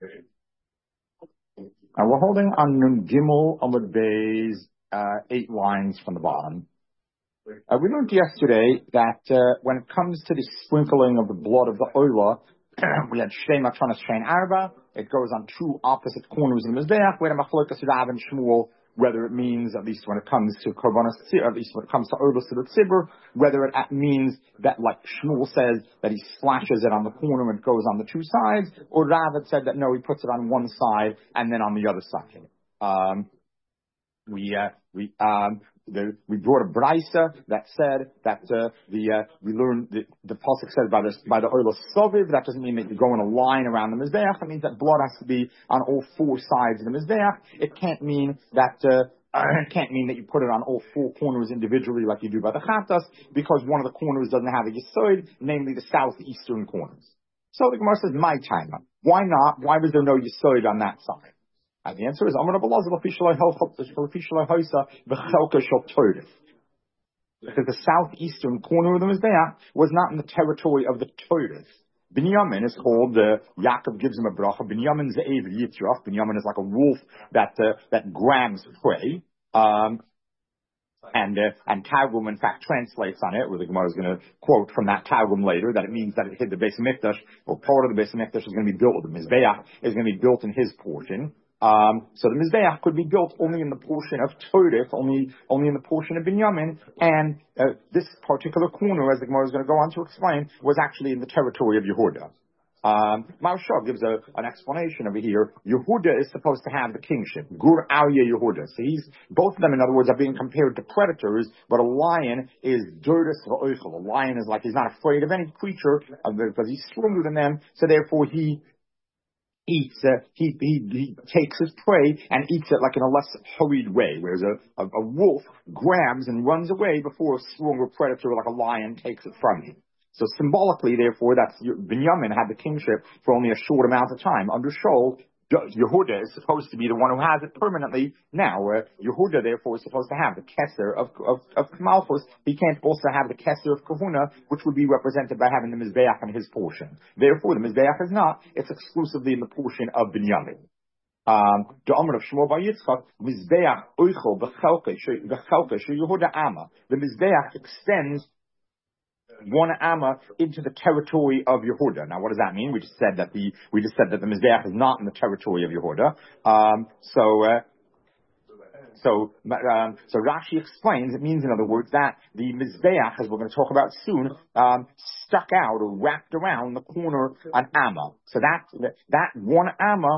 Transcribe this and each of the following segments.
We're holding on Nun Gimel Amud Bay's 8 lines from the bottom. We learned yesterday that when it comes to the sprinkling of the blood of the Oila, we had Shtei Matronas Shein Arba. It goes on 2 opposite corners of the Mizbeach. We had a Machlokas Rav and Shmuel, whether it means, at least when it comes to Korbanos Tzibur, at least when it comes to Oila to the Tzibur, whether it means that, like Shmuel says, that he splashes it on the corner and it goes on the 2 sides, or Rav had said that no, he puts it on one side and then on the other side. We brought a brisa that said that we learned the pasuk says by the oil of soviv. That doesn't mean that you go in a line around the mizbeach. It means that blood has to be on all 4 sides of the mizbeach. It can't mean that you put it on all 4 corners individually like you do by the chatas, because one of the corners doesn't have a yesod, namely the southeastern corners. So the Gemara says, my time. Why not? Why was there no yesod on that side? And the answer is, because the southeastern corner of the Mizbeach was not in the territory of the Torah. Binyamin is called, Yaakov gives him a bracha, Binyamin Ze'ev Yitzrach. Binyamin is like a wolf that grabs prey. And Targum, in fact, translates on it, where the Gemara is going to quote from that Targum later, that it means that it hit the Beis Hamikdash, or part of the Beis Hamikdash is going to be built, the Mizbeach is going to be built in his portion. So the Mizbeach could be built only in the portion of Torah, only in the portion of Binyamin, and this particular corner, as the Gemara is going to go on to explain, was actually in the territory of Yehuda. Maharsha gives an explanation over here. Yehuda is supposed to have the kingship. Gur Aryeh Yehuda. So both of them, in other words, are being compared to predators, but a lion is Durdas V'oichel. A lion is like, he's not afraid of any creature, because he's stronger than them, so therefore he eats, he takes his prey and eats it like in a less hurried way, whereas a wolf grabs and runs away before a stronger predator like a lion takes it from him. So symbolically, therefore, that's Binyamin had the kingship for only a short amount of time. Under Shaul, Yehuda is supposed to be the one who has it permanently. Now, Yehuda, therefore, is supposed to have the Keser of Malchus. He can't also have the Keser of Kahuna, which would be represented by having the Mizbeach in his portion. Therefore, the Mizbeach is not. It's exclusively in the portion of Binyamin. The Amr of Shmuel Bar Yitzchak, Mizbeach Oichel B'chelke Yehuda Ama. The Mizbeach extends 1 amma into the territory of Yehuda. Now, what does that mean? We just said that the Mizbeach is not in the territory of Yehuda. So Rashi explains, it means, in other words, that the Mizbeach, as we're going to talk about soon, stuck out or wrapped around the corner an amma. So that one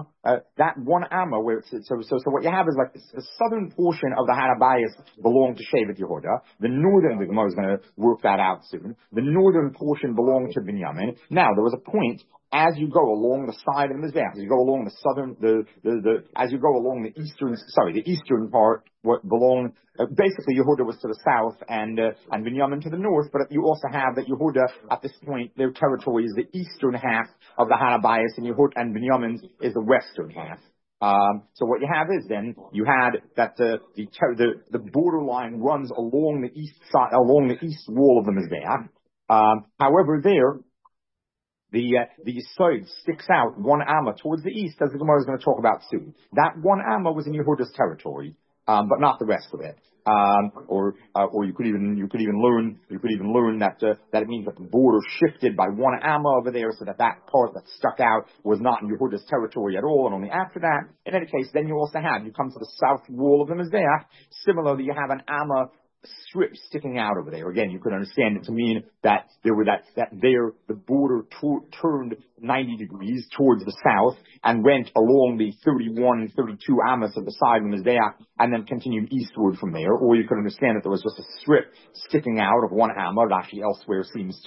amma, where so what you have is like the southern portion of the Harabayas belonged to Shevet Yehuda. The northern, the Gemara is going to work that out soon. The northern portion belonged to Binyamin. Now, there was a point as you go along the side of the Mizbeach, as you go along the southern, as you go along the eastern part, what belonged, basically Yehuda was to the south and Binyamin to the north, but you also have that Yehuda, at this point, their territory is the eastern half of the Harabayas, and Yehuda and Binyamin's is the western half. So what you have is then, you had that the borderline runs along the east side, along the east wall of the Mizbeach. However, there, the Yesod sticks out 1 amma towards the east, as the Gemara is going to talk about soon. That 1 amma was in Yehuda's territory, but not the rest of it. Or you could even learn that it means that the border shifted by 1 amma over there, so that part that stuck out was not in Yehuda's territory at all, and only after that. In any case, then you come to the south wall of the Mizbeach. Similarly, you have an amma strip sticking out over there. Again, you could understand it to mean that the border turned 90 degrees towards the south and went along the 31 and 32 amas of the side of the Mizbeach and then continued eastward from there. Or you could understand that there was just a strip sticking out of 1 amma. Rashi elsewhere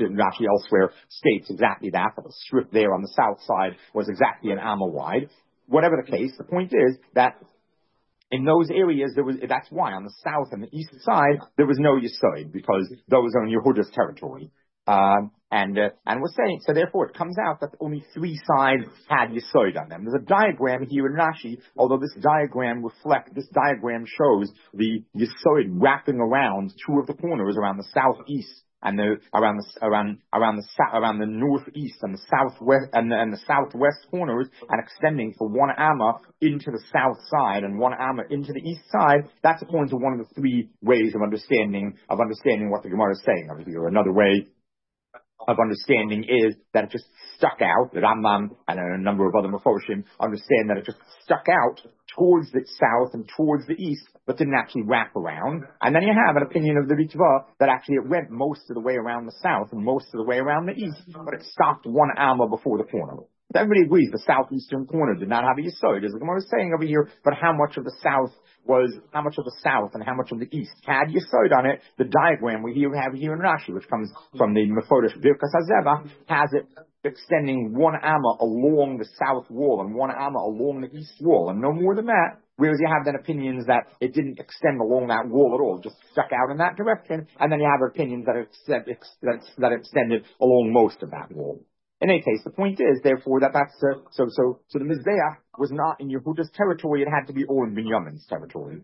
states exactly that the strip there on the south side was exactly an amma wide. Whatever the case, the point is that in those areas, that's why on the south and the east side, there was no Yesod, because those are in Yehuda's territory. And we're saying, so therefore it comes out that only 3 sides had Yesod on them. There's a diagram here in Rashi, although this diagram shows the Yesod wrapping around 2 of the corners around the southeast and around the northeast and the southwest and the southwest corners, and extending for 1 amma into the south side and 1 amma into the east side. That's according to one of the 3 ways of understanding what the Gemara is saying over here. Another way of understanding is that it just stuck out. The Rambam and a number of other Meforshim understand that it just stuck out towards the south and towards the east, but didn't actually wrap around. And then you have an opinion of the Ritva that actually it went most of the way around the south and most of the way around the east, but it stopped 1 amma before the corner. Everybody agrees the southeastern corner did not have a yesod, as the Gemara is saying over here, but how much of the south and how much of the east had yesod on it? The diagram we have here in Rashi, which comes from the Meforesh Birkas HaZebach, has it extending 1 amma along the south wall and 1 amma along the east wall, and no more than that. Whereas you have then opinions that it didn't extend along that wall at all, just stuck out in that direction, and then you have opinions that it extended along most of that wall. In any case, the point is, therefore, that so the Mizbeach was not in Yehuda's territory; it had to be all in Binyamin's territory.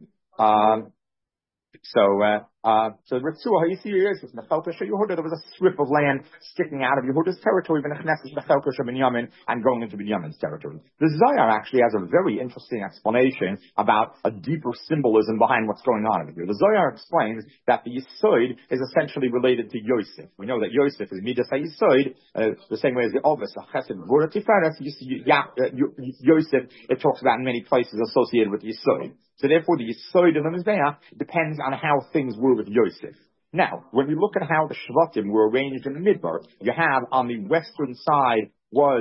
So Ritzua, you see, there was a strip of land sticking out of Yehuda's territory, and going into Binyamin's territory. The Zohar actually has a very interesting explanation about a deeper symbolism behind what's going on over here. The Zohar explains that the Yesod is essentially related to Yosef. We know that Yosef is Midas HaYesod, the same way as the Ovis, Chesed, Gvura, Tiferet. Yosef, it talks about in many places associated with Yesod. So therefore, the Yesod of the Mizbeach depends on how things were with Yosef. Now, when we look at how the Shvatim were arranged in the Midbar, you have on the western side were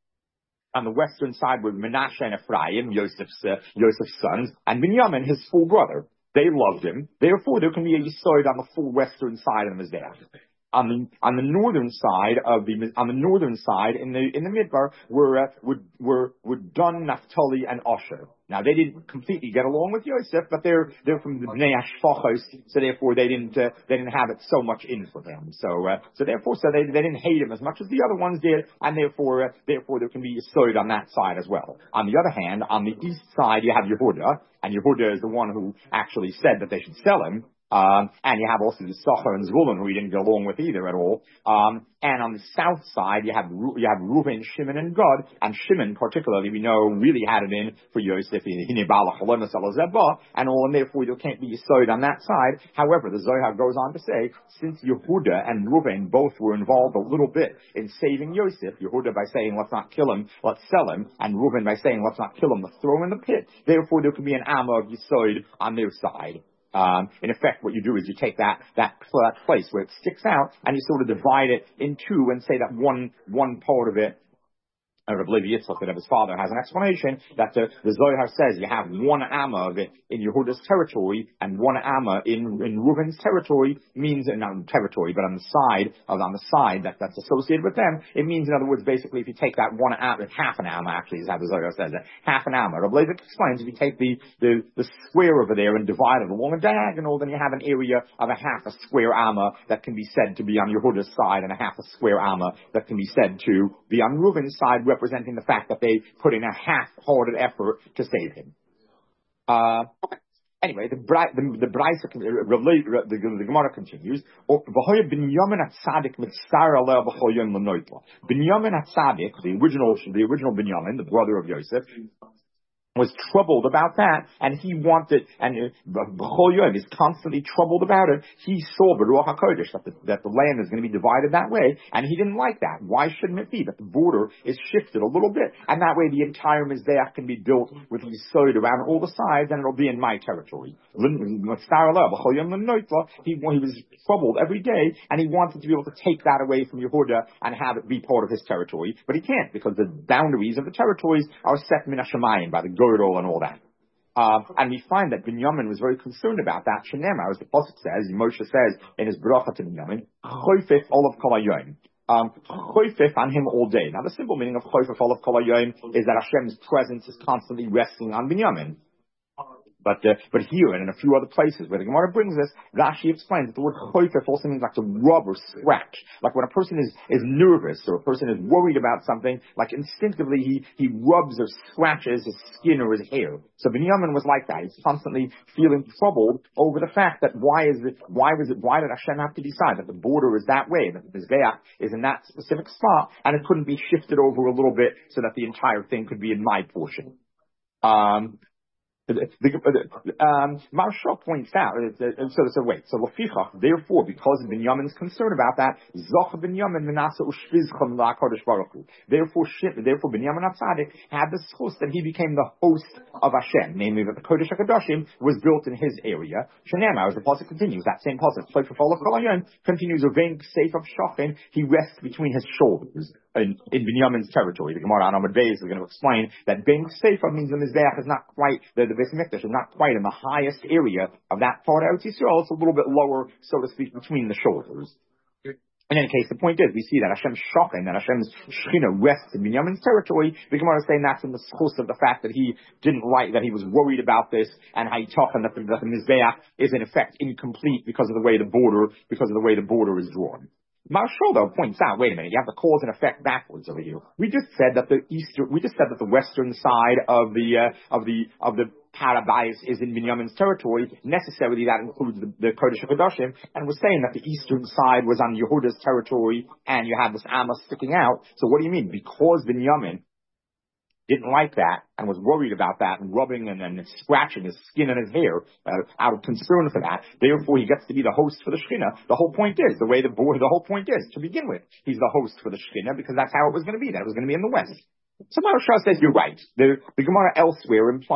Menashe and Ephraim, Yosef's sons, and Binyamin, his full brother. They loved him. Therefore, there can be a Yesod on the full western side of the Mizbeach. On the northern side in the Midbar were Dun, Naphtali, and Asher. Now they didn't completely get along with Yosef, but they're from the Bnei Ashfachos, so therefore they didn't have it so much in for them. So they didn't hate him as much as the other ones did, and therefore there can be Yesod on that side as well. On the other hand, on the east side you have Yehuda, and Yehuda is the one who actually said that they should sell him. And you have also the Yisachar and Zvulun, who he didn't get along with either at all. And on the south side, you have Reuven, Shimon, and Gad. And Shimon, particularly, we know, really had it in for Yosef, and all, and therefore there can't be Yesod on that side. However, the Zohar goes on to say, since Yehuda and Reuven both were involved a little bit in saving Yosef, Yehuda by saying, let's not kill him, let's sell him, and Reuven by saying, let's not kill him, let's throw him in the pit, therefore there can be an Amma of Yesod on their side. In effect, what you do is you take that place where it sticks out and you sort of divide it in two and say that one part of it, Rabbi Levi Yitzchak, that his father, has an explanation that the Zohar says you have 1 amma of it in Yehuda's territory and 1 amma in Reuven's territory, means not in territory, but on the side that's associated with them. It means, in other words, basically, if you take that 1 amma, half an amma actually is how the Zohar says it, half an amma. Rabbi Levi explains if you take the square over there and divide it along a diagonal, then you have an area of a half a square amma that can be said to be on Yehuda's side, and a half a square amma that can be said to be on Reuven's side, representing the fact that they put in a half-hearted effort to save him. Anyway, the Gemara continues. Binyamin HaTzadik, the original Binyamin, the brother of Yosef, was troubled about that, and he wanted, and B'chol Yom is constantly troubled about it. He saw B'ruach HaKodesh that the land is going to be divided that way, and he didn't like that. Why shouldn't it be that the border is shifted a little bit, and that way the entire Mizbeach can be built with Yesod around all the sides, and it'll be in my territory. He was troubled every day, and he wanted to be able to take that away from Yehuda and have it be part of his territory, but he can't, because the boundaries of the territories are set min hashamayim by the and all that. And we find that Binyamin was very concerned about that. Shenema, as the Pasuk says, Moshe says in his bracha to Binyamin, Choifef olav kol hayom. Choifef on him all day. Now the simple meaning of Choifef olav kol hayom is that Hashem's presence is constantly resting on Binyamin. But here and in a few other places where the Gemara brings this, Rashi explains that the word choifef also means like to rub or scratch. Like when a person is nervous or a person is worried about something, like instinctively he rubs or scratches his skin or his hair. So Binyamin was like that. He's constantly feeling troubled over the fact that why did Hashem have to decide that the border is that way, that the Mizbeach is in that specific spot, and it couldn't be shifted over a little bit so that the entire thing could be in my portion. Marshall points out, so Laficha, therefore, because Binyamin's concerned about that, Zoch Binyamin Menasa Ushvizcham LaKadosh Baruch Hu. Therefore Binyamin HaTzadik had the schus that he became the host of Hashem, namely that the Kodesh HaKadoshim was built in his area. Shenema, as the pasuk continues, that same pasuk, continues, Uvein Seif of Shochin, he rests between his shoulders. In Binyamin's territory. The Gemara on Amud Beis is going to explain that Ben Sefer means the Mizbeach is not quite, the Beis Mikdash is not quite in the highest area of that part of Eretz Yisrael. It's a little bit lower, so to speak, between the shoulders. In any case, the point is, we see that Hashem's shocking, that Hashem's Shechina rests in Binyamin's territory. The Gemara is saying that's in the schus of the fact that he didn't like, that he was worried about this, and how he talking that the Mizbeach is in effect incomplete because of the way the border is drawn. Marshall though points out, wait a minute, you have the cause and effect backwards over here. We just said that the western side of the Parabayas is in Binyamin's territory. Necessarily that includes the Kodesh HaKadoshim, and we're saying that the eastern side was on Yehuda's territory, and you have this Amma sticking out. So what do you mean? Because Binyamin didn't like that and was worried about that and rubbing and scratching his skin and his hair out of concern for that. Therefore, he gets to be the host for the Shekhinah. The whole point is, the whole point is, to begin with, he's the host for the Shekhinah because that's how it was going to be. That it was going to be in the west. So Maharsha says you're right. The Gemara elsewhere in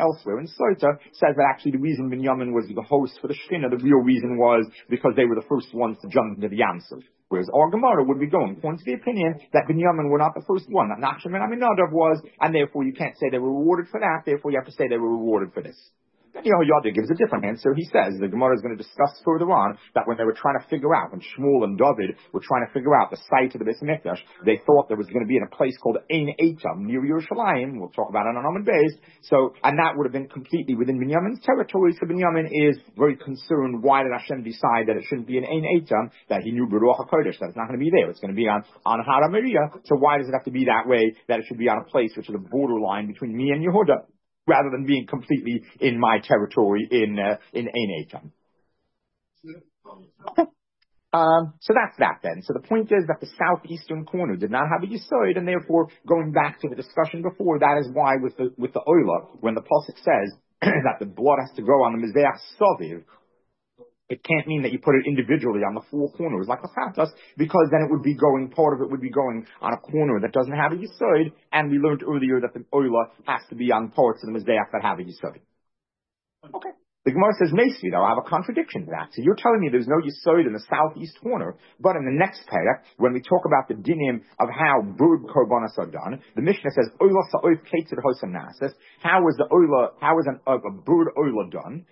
Sota says that actually the reason Binyamin was the host for the Shekhinah, the real reason was because they were the first ones to jump into the Yamsuf. Whereas our Gemara would be going according to the opinion that Binyamin were not the first one, that Nachshon ben Aminadav was, and therefore you can't say they were rewarded for that, therefore you have to say they were rewarded for this. Then Yehoyada gives a different answer. He says, the Gemara is going to discuss further on, that when they were trying to figure out, when Shmuel and David were trying to figure out the site of the Beis Mikdash, they thought there was going to be in a place called Ein Eitam, near Yerushalayim. We'll talk about it on Amud Beis. So, and that would have been completely within Binyamin's territory. So Binyamin is very concerned, why did Hashem decide that it shouldn't be in Ein Eitam, that he knew Beruach HaKodesh, that it's not going to be there. It's going to be on Har HaMoriah. So why does it have to be that way, that it should be on a place which is a borderline between me and Yehuda, rather than being completely in my territory in Ein Eitam. Okay. So that's that then. So the point is that the southeastern corner did not have a Yesod, and therefore, going back to the discussion before, that is why with the Oila, when the Pasuk says that the blood has to go on the Mizbeach Soviv, it can't mean that you put it individually on the four corners like the Chatas, because then part of it would be going on a corner that doesn't have a Yesod, and we learned earlier that the Oila has to be on parts of the Mizbeach that have a Yesod. Okay. The Gemara says, Meisvi, though, I have a contradiction to that. So you're telling me there's no Yesod in the southeast corner, but in the next parak, when we talk about the dinim of how bird korbanos are done, the Mishnah says, Oila sa'oif ketzir hosan nasis. How is a bird Oila done?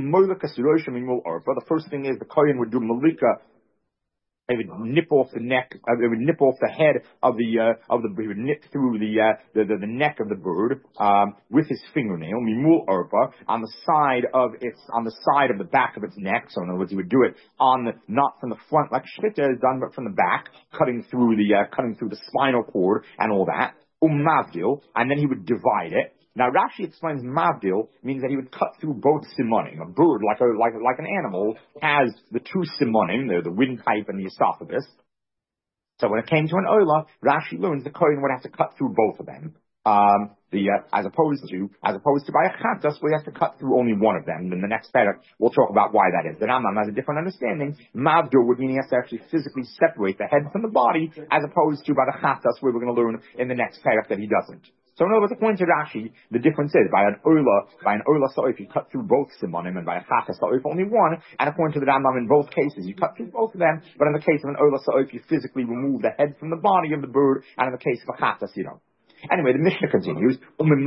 The first thing is the kohen would do malika. They would nip off the neck. They would nip off the head of the. He would nip through the neck of the bird with his fingernail. Mimul arpa on the side of the back of its neck. So in other words, he would do it not from the front like shchita is done, but from the back, cutting through the spinal cord and all that. Mavdil, and then he would divide it. Now Rashi explains Mavdil means that he would cut through both simonim. A bird, like an animal, has the two simonim, the windpipe and the esophagus. So when it came to an Oila, Rashi learns the Kohen would have to cut through both of them. As opposed to by a Chatas, we have to cut through only one of them. In the next parak, we'll talk about why that is. The Rambam has a different understanding. Mavdil would mean he has to actually physically separate the head from the body, as opposed to by the Chatas, where we're going to learn in the next parak that he doesn't. So in other words, according to Rashi, the difference is by an Oila Sa'oif, you cut through both Simonim, and by a Chatas Sa'oif, only one. And according to the Rambam, in both cases, you cut through both of them, but in the case of an Oila Sa'oif, you physically remove the head from the body of the bird, and in the case of a Chatas, you don't. Anyway, the Mishnah continues,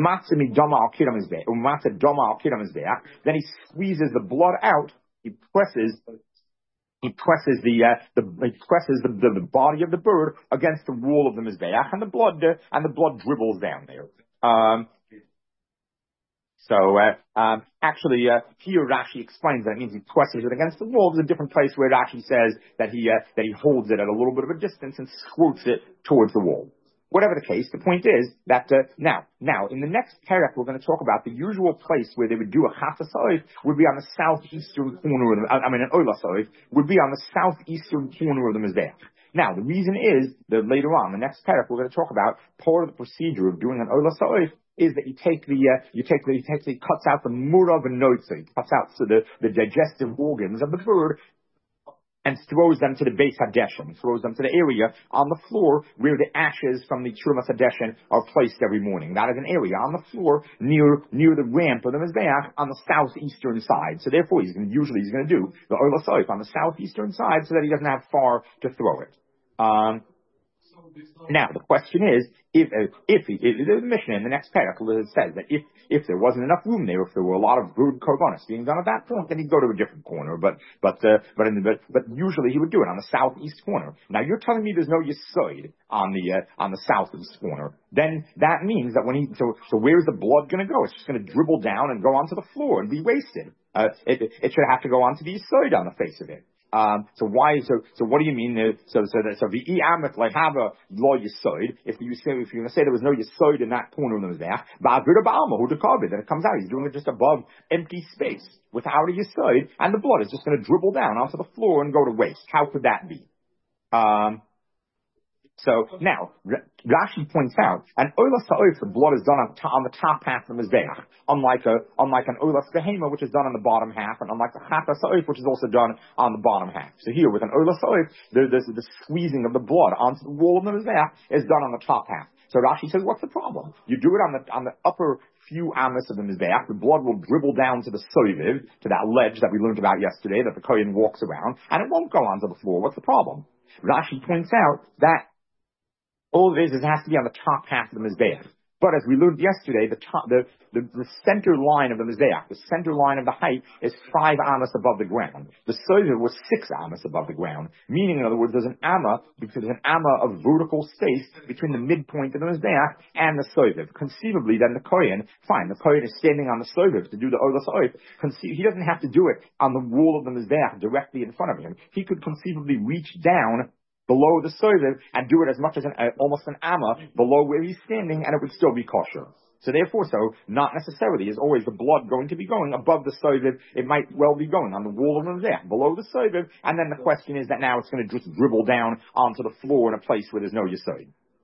then he squeezes the blood out, he presses the body of the bird against the wall of the Mizbeach, and the blood dribbles down there. So here Rashi explains that it means he presses it against the wall. There's a different place where Rashi says that he holds it at a little bit of a distance and squirts it towards the wall. Whatever the case, the point is that now in the next parak we're going to talk about the usual place where they would do a chafas oif would be on the southeastern corner of an olas oif would be on the southeastern corner of the mizbeach. Now the reason is that later on the next parak we're going to talk about part of the procedure of doing an olas oif is that he cuts out the murav and noitzi, cuts out the digestive organs of the bird and throws them to the Beis Hadeshin, throws them to the area on the floor where the ashes from the Trumas Hadeshin are placed every morning. That is an area on the floor near the ramp of the Mizbeach on the southeastern side. So therefore he's going to do the Olas Oif on the southeastern side so that he doesn't have far to throw it. Now the question is, if the Mishnah in the next paragraph says that if there wasn't enough room there, if there were a lot of brood korbanos being done at that point, then he'd go to a different corner. But usually he would do it on the southeast corner. Now you're telling me there's no yisoid on the southeast corner. Then that means that so where's the blood going to go? It's just going to dribble down and go onto the floor and be wasted. It should have to go onto the yisoid on the face of it. So what do you mean? So the amet like have a law yisoid. If you're going to say there was no yisoid in that corner of the mizbeach, then it comes out he's doing it just above empty space without a yisoid, and the blood is just going to dribble down onto the floor and go to waste. How could that be? So now, Rashi points out, an olas ha'oif, the blood is done on the top half of the mizbeach, unlike an olas behema, which is done on the bottom half, and unlike the chafas ha'oif, which is also done on the bottom half. So here, with an olas ha'oif, the squeezing of the blood onto the wall of the mizbeach is done on the top half. So Rashi says, what's the problem? You do it on the upper few amas of the mizbeach, the blood will dribble down to the soiviv, to that ledge that we learned about yesterday, that the kohen walks around, and it won't go onto the floor. What's the problem? Rashi points out that all it is it has to be on the top half of the mizbeach. But as we learned yesterday, the center line of the mizbeach, the center line of the height is 5 amas above the ground. The soiviv was 6 amas above the ground, meaning in other words, there's an amma of vertical space between the midpoint of the mizbeach and the soiviv. Conceivably, then the kohen is standing on the soiviv to do the olas oif. He doesn't have to do it on the wall of the mizbeach directly in front of him. He could conceivably reach down below the soiviv and do it as much as almost an amma below where he's standing, and it would still be kosher. So therefore, not necessarily is always the blood going to be going above the soiviv. It might well be going on the wall of the mizbeach, below the soiviv, and then the question is that now it's going to just dribble down onto the floor in a place where there's no yisoid.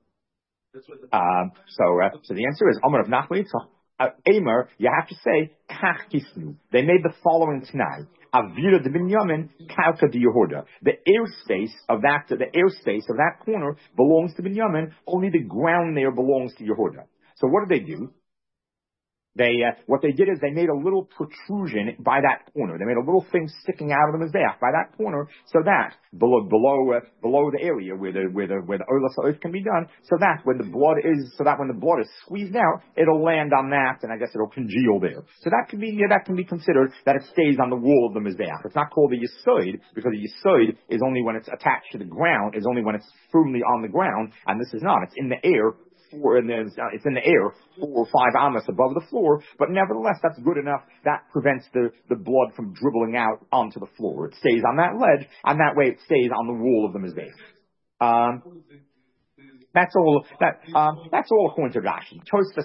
So the answer is Amar of Nachli. Amer, you have to say Kach Kisnu. They made the following t'nai. Avira de Binyamin, Kalka de Yehuda. The airspace of that corner belongs to Binyamin. Only the ground there belongs to Yehuda. So what did they do? What they did is they made a little protrusion by that corner. They made a little thing sticking out of the mizbeach by that corner, so that below the area where the olas ha'oif can be done, so that when the blood is squeezed out, it'll land on that, and I guess it'll congeal there. So that can be considered that it stays on the wall of the mizbeach. It's not called a yisoid because a yisoid is only when it's attached to the ground, is only when it's firmly on the ground, and this is not. It's in the air. It's in the air 4 or 5 amas above the floor, but nevertheless, that's good enough. That prevents the blood from dribbling out onto the floor. It stays on that ledge, and that way it stays on the wall of the mizbeach. That's all according to Rashi.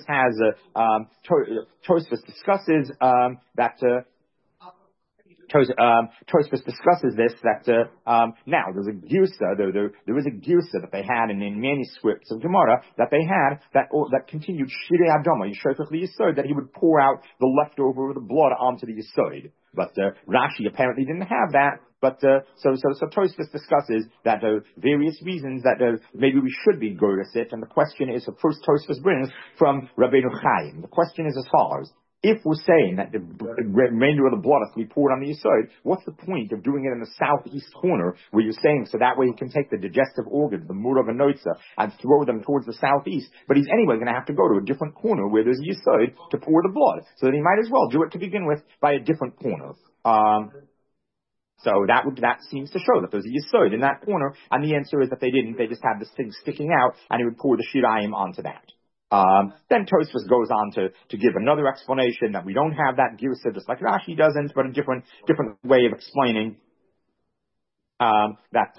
Tosfos discusses that. Tosfos discusses this, that now there's a girsa, there is a girsa that they had in manuscripts of Gemara that they had that continued shirei adama yishofech liyisoid, that he would pour out the leftover of the blood onto the yisoid. But Rashi apparently didn't have that. But so Tosfos discusses that various reasons that maybe we should be goyresit, and the question is, the first Tosfos brings from Rabbeinu Chaim. The question is as follows. If we're saying that the remainder of the blood has to be poured on the yisoid, what's the point of doing it in the southeast corner where you're saying so that way he can take the digestive organs, the murav and noitza, and throw them towards the southeast? But he's anyway going to have to go to a different corner where there's a yisoid to pour the blood. So then he might as well do it to begin with by a different corner. So that seems to show that there's a yisoid in that corner, and the answer is that they didn't. They just had this thing sticking out, and he would pour the shirayim onto that. Then Tosfos goes on to give another explanation that we don't have that girsa, just like Rashi doesn't, but a different way of explaining that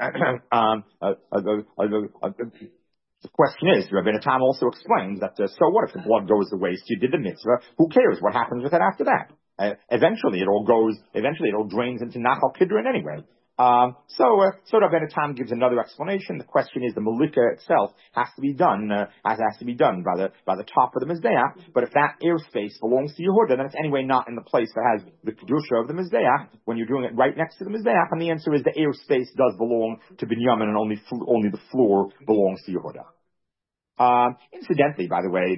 the question is, Rabbeinu Tam also explains that, so what if the blood goes to waste? You did the mitzvah. Who cares what happens with it after that? Eventually it all drains into Nachal Kidron anyway. So Rabbeinu Tam gives another explanation. The question is, the Malika itself has to be done by the top of the Mizbeach. But if that airspace belongs to Yehuda, then it's anyway not in the place that has the kedusha of the Mizbeach when you're doing it right next to the Mizbeach. And the answer is the airspace does belong to Binyamin, and only the floor belongs to Yehuda. Incidentally, by the way,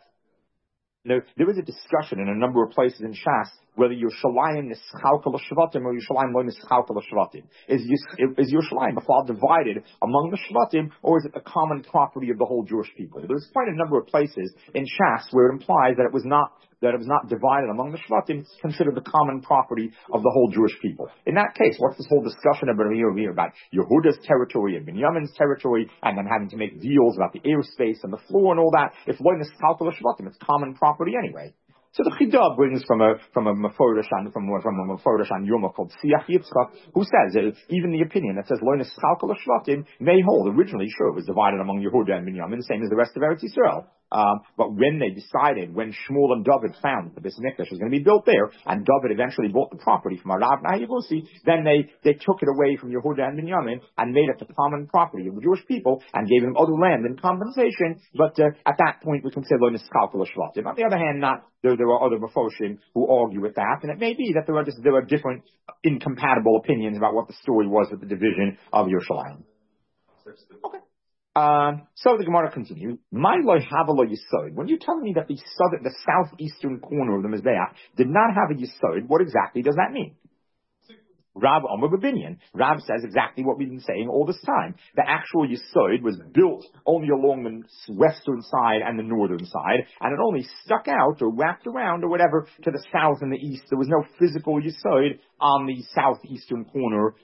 there is a discussion in a number of places in Shas whether Yerushalayim nischalka l'shvatim or Yerushalayim lo nischalka l'shvatim. Is Yerushalayim divided among the shvatim, or is it the common property of the whole Jewish people? There's quite a number of places in Shas where it implies that it was not divided among the shvatim. It's considered the common property of the whole Jewish people. In that case, what's this whole discussion about Yehuda's territory and Binyamin's territory, and them having to make deals about the airspace and the floor and all that? If lo nischalka l'shvatim, it's common property anyway. So the Chidah brings from a Meforish on Yoma called Siach Yitzchak, who says that even the opinion that says lo nischalka l'shvatim may hold. Originally, sure, it was divided among Yehuda and Binyamin, same as the rest of Eretz Yisrael. But when Shmuel and David found that the Beis Mikdash was going to be built there, and David eventually bought the property from Arav Yevusi, then they took it away from Yehuda and Binyamin and made it the common property of the Jewish people and gave them other land in compensation. But at that point, we can say lo nischalka l'shvatim. On the other hand, there are other Mefoshim who argue with that, and it may be that there are different incompatible opinions about what the story was with the division of Yerushalayim. Okay. So the Gemara continues. My loy have a lo yisod. When you're telling me that the southeastern corner of the Mizbeach did not have a yisod, what exactly does that mean? Rav Amar Babinyan. Rav says exactly what we've been saying all this time. The actual Yesod was built only along the western side and the northern side, and it only stuck out or wrapped around or whatever to the south and the east. There was no physical Yesod on the southeastern corner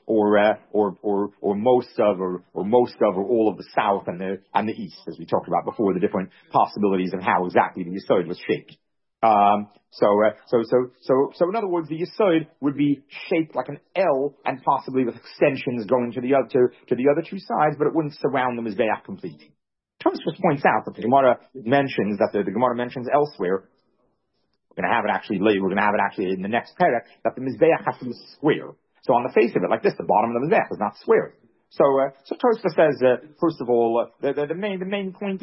or most of or all of the south and the east, as we talked about before, the different possibilities of how exactly the Yesod was shaped. So in other words, the Yesod would be shaped like an L and possibly with extensions going to the other two sides, but it wouldn't surround the Mizbeach completely. Tosfos points out that the Gemara mentions elsewhere. We're going to have it actually in the next parak, that the Mizbeach has to be square. So on the face of it, like this, the bottom of the Mizbeach is not square. So Tosfos says, first of all, the main point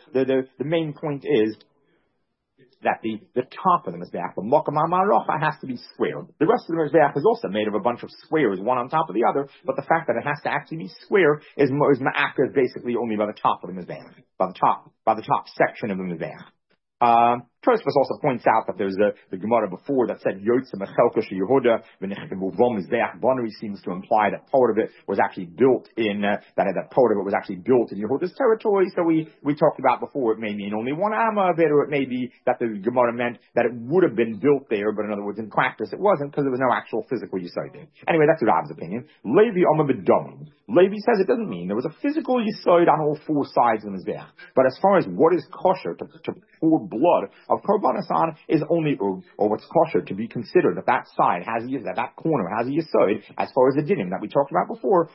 is that the top of the Mizbeach, the Mokam HaMarocha, has to be square. The rest of the Mizbeach is also made of a bunch of squares, one on top of the other, but the fact that it has to actually be square is ma'aked basically only by the top of the Mizbeach, by the top section of the Mizbeach. Tosfos also points out that there's the Gemara before that said Yotze Mechelka Yehuda v'nechtavuvom Mizbeach Bonri seems to imply that part of it was actually built in Yehuda's territory. So we talked about before, it may mean only one amma of it, or it may be that the Gemara meant that it would have been built there, but in other words, in practice it wasn't because there was no actual physical Yesod there. Anyway, that's Rab's opinion. Levi Omer B'Domim. Levi says it doesn't mean there was a physical Yesod on all four sides of the Mizbeach, but as far as what is kosher to pour blood of Korbanos on is only, or what's kosher to be considered that side has that corner has a Yesod, as far as the dinim that we talked about before,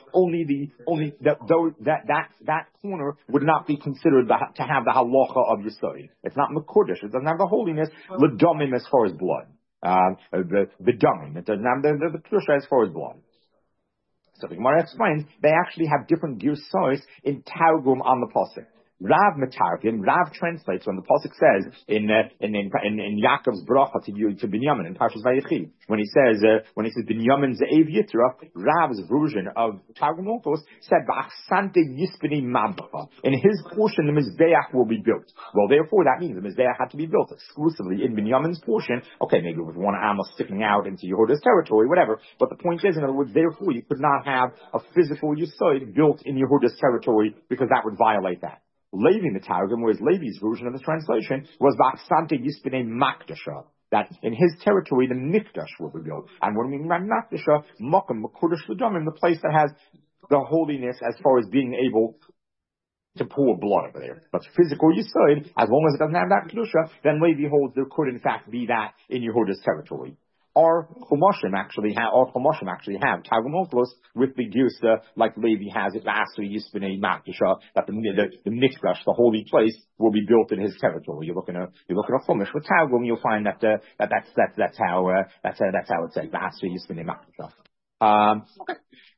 that corner would not be considered to have the halacha of Yesod. It's not mekudesh. It doesn't have the holiness l'domim as far as blood. The domim. It doesn't have the kedusha as far as blood. So the Gemara explains they actually have different girsos in Targum on the pasuk. Rav translates when the pasuk says in Yaakov's bracha to Binyamin in Parshas Vayechi, when he says Binyamin ze'ev yitra, Rav's version of Targum Orthos said Ba'achsante yispini mabcha. In his portion the Mizbeach will be built. Well, therefore that means the Mizbeach had to be built exclusively in Binyamin's portion. Okay, maybe with one amma sticking out into Yehuda's territory, whatever. But the point is, in other words, therefore you could not have a physical Yesod built in Yehuda's territory because that would violate that. Levi in the Targum, whereas Levi's version of the translation was V'achsante Yispinei Makdasha, that in his territory the Mikdash will be built. And what do we mean by Makdasha? Mokum, Mekudesh L'Domim, the place that has the holiness as far as being able to pour blood over there. But physical Yesod, as long as it doesn't have that Kedusha, then Levi holds there could in fact be that in Yehuda's territory. Our Chumoshim actually have Targum Onkelos with the Girsa like Levi has it, Asri Yispinei Makisha, that the Mikdash, the holy place, will be built in his territory. You look in a Chumash with Targum, you'll find that that's how it says, Asri Yispinei Makisha. Okay.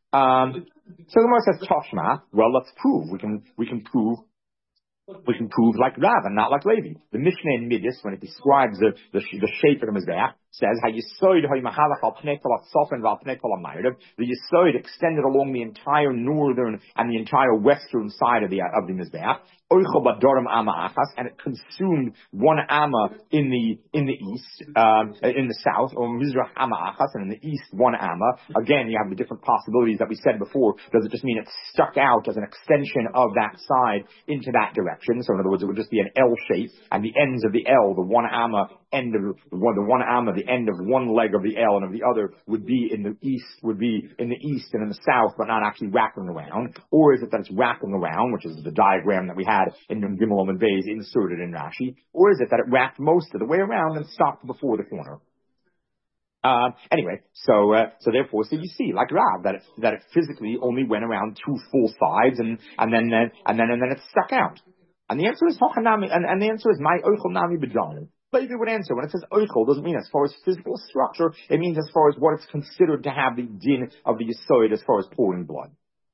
So the Gemara says Toshma. Well, let's prove. We can prove like Rav and not like Levi. The Mishnah in Midas, when it describes the shape of the Mizbeach, says how Yesod Ha'Yimahalach Al Pnei Kol HaTzofen V'Al Pnei Kol HaMa'ariv. The Yesod extended along the entire northern and the entire western side of the Mizbeach. Oichel Badorim Ama Achas, and it consumed one Ama in the east, in the south, or Mizrach Ama Achas, and in the east one Ama. Again, you have the different possibilities that we said before. Does it just mean it stuck out as an extension of that side into that direction? So in other words, it would just be an L shape, and the ends of the L, the one Ama end of the one Ama, the end of one leg of the L and of the other would be in the east and in the south, but not actually wrapping around. Or is it that it's wrapping around, which is the diagram that we had in Gimel and Beis inserted in Rashi? Or is it that it wrapped most of the way around and stopped before the corner? Anyway, so therefore, so you see, like Rav, that it physically only went around two full sides, and then it stuck out. And the answer is Hochanami, and the answer is my Oichel Nami B'Dalim. Levi would answer, when it says Oichel, doesn't mean as far as physical structure, it means as far as what it's considered to have the din of the Yesod as far as pouring blood.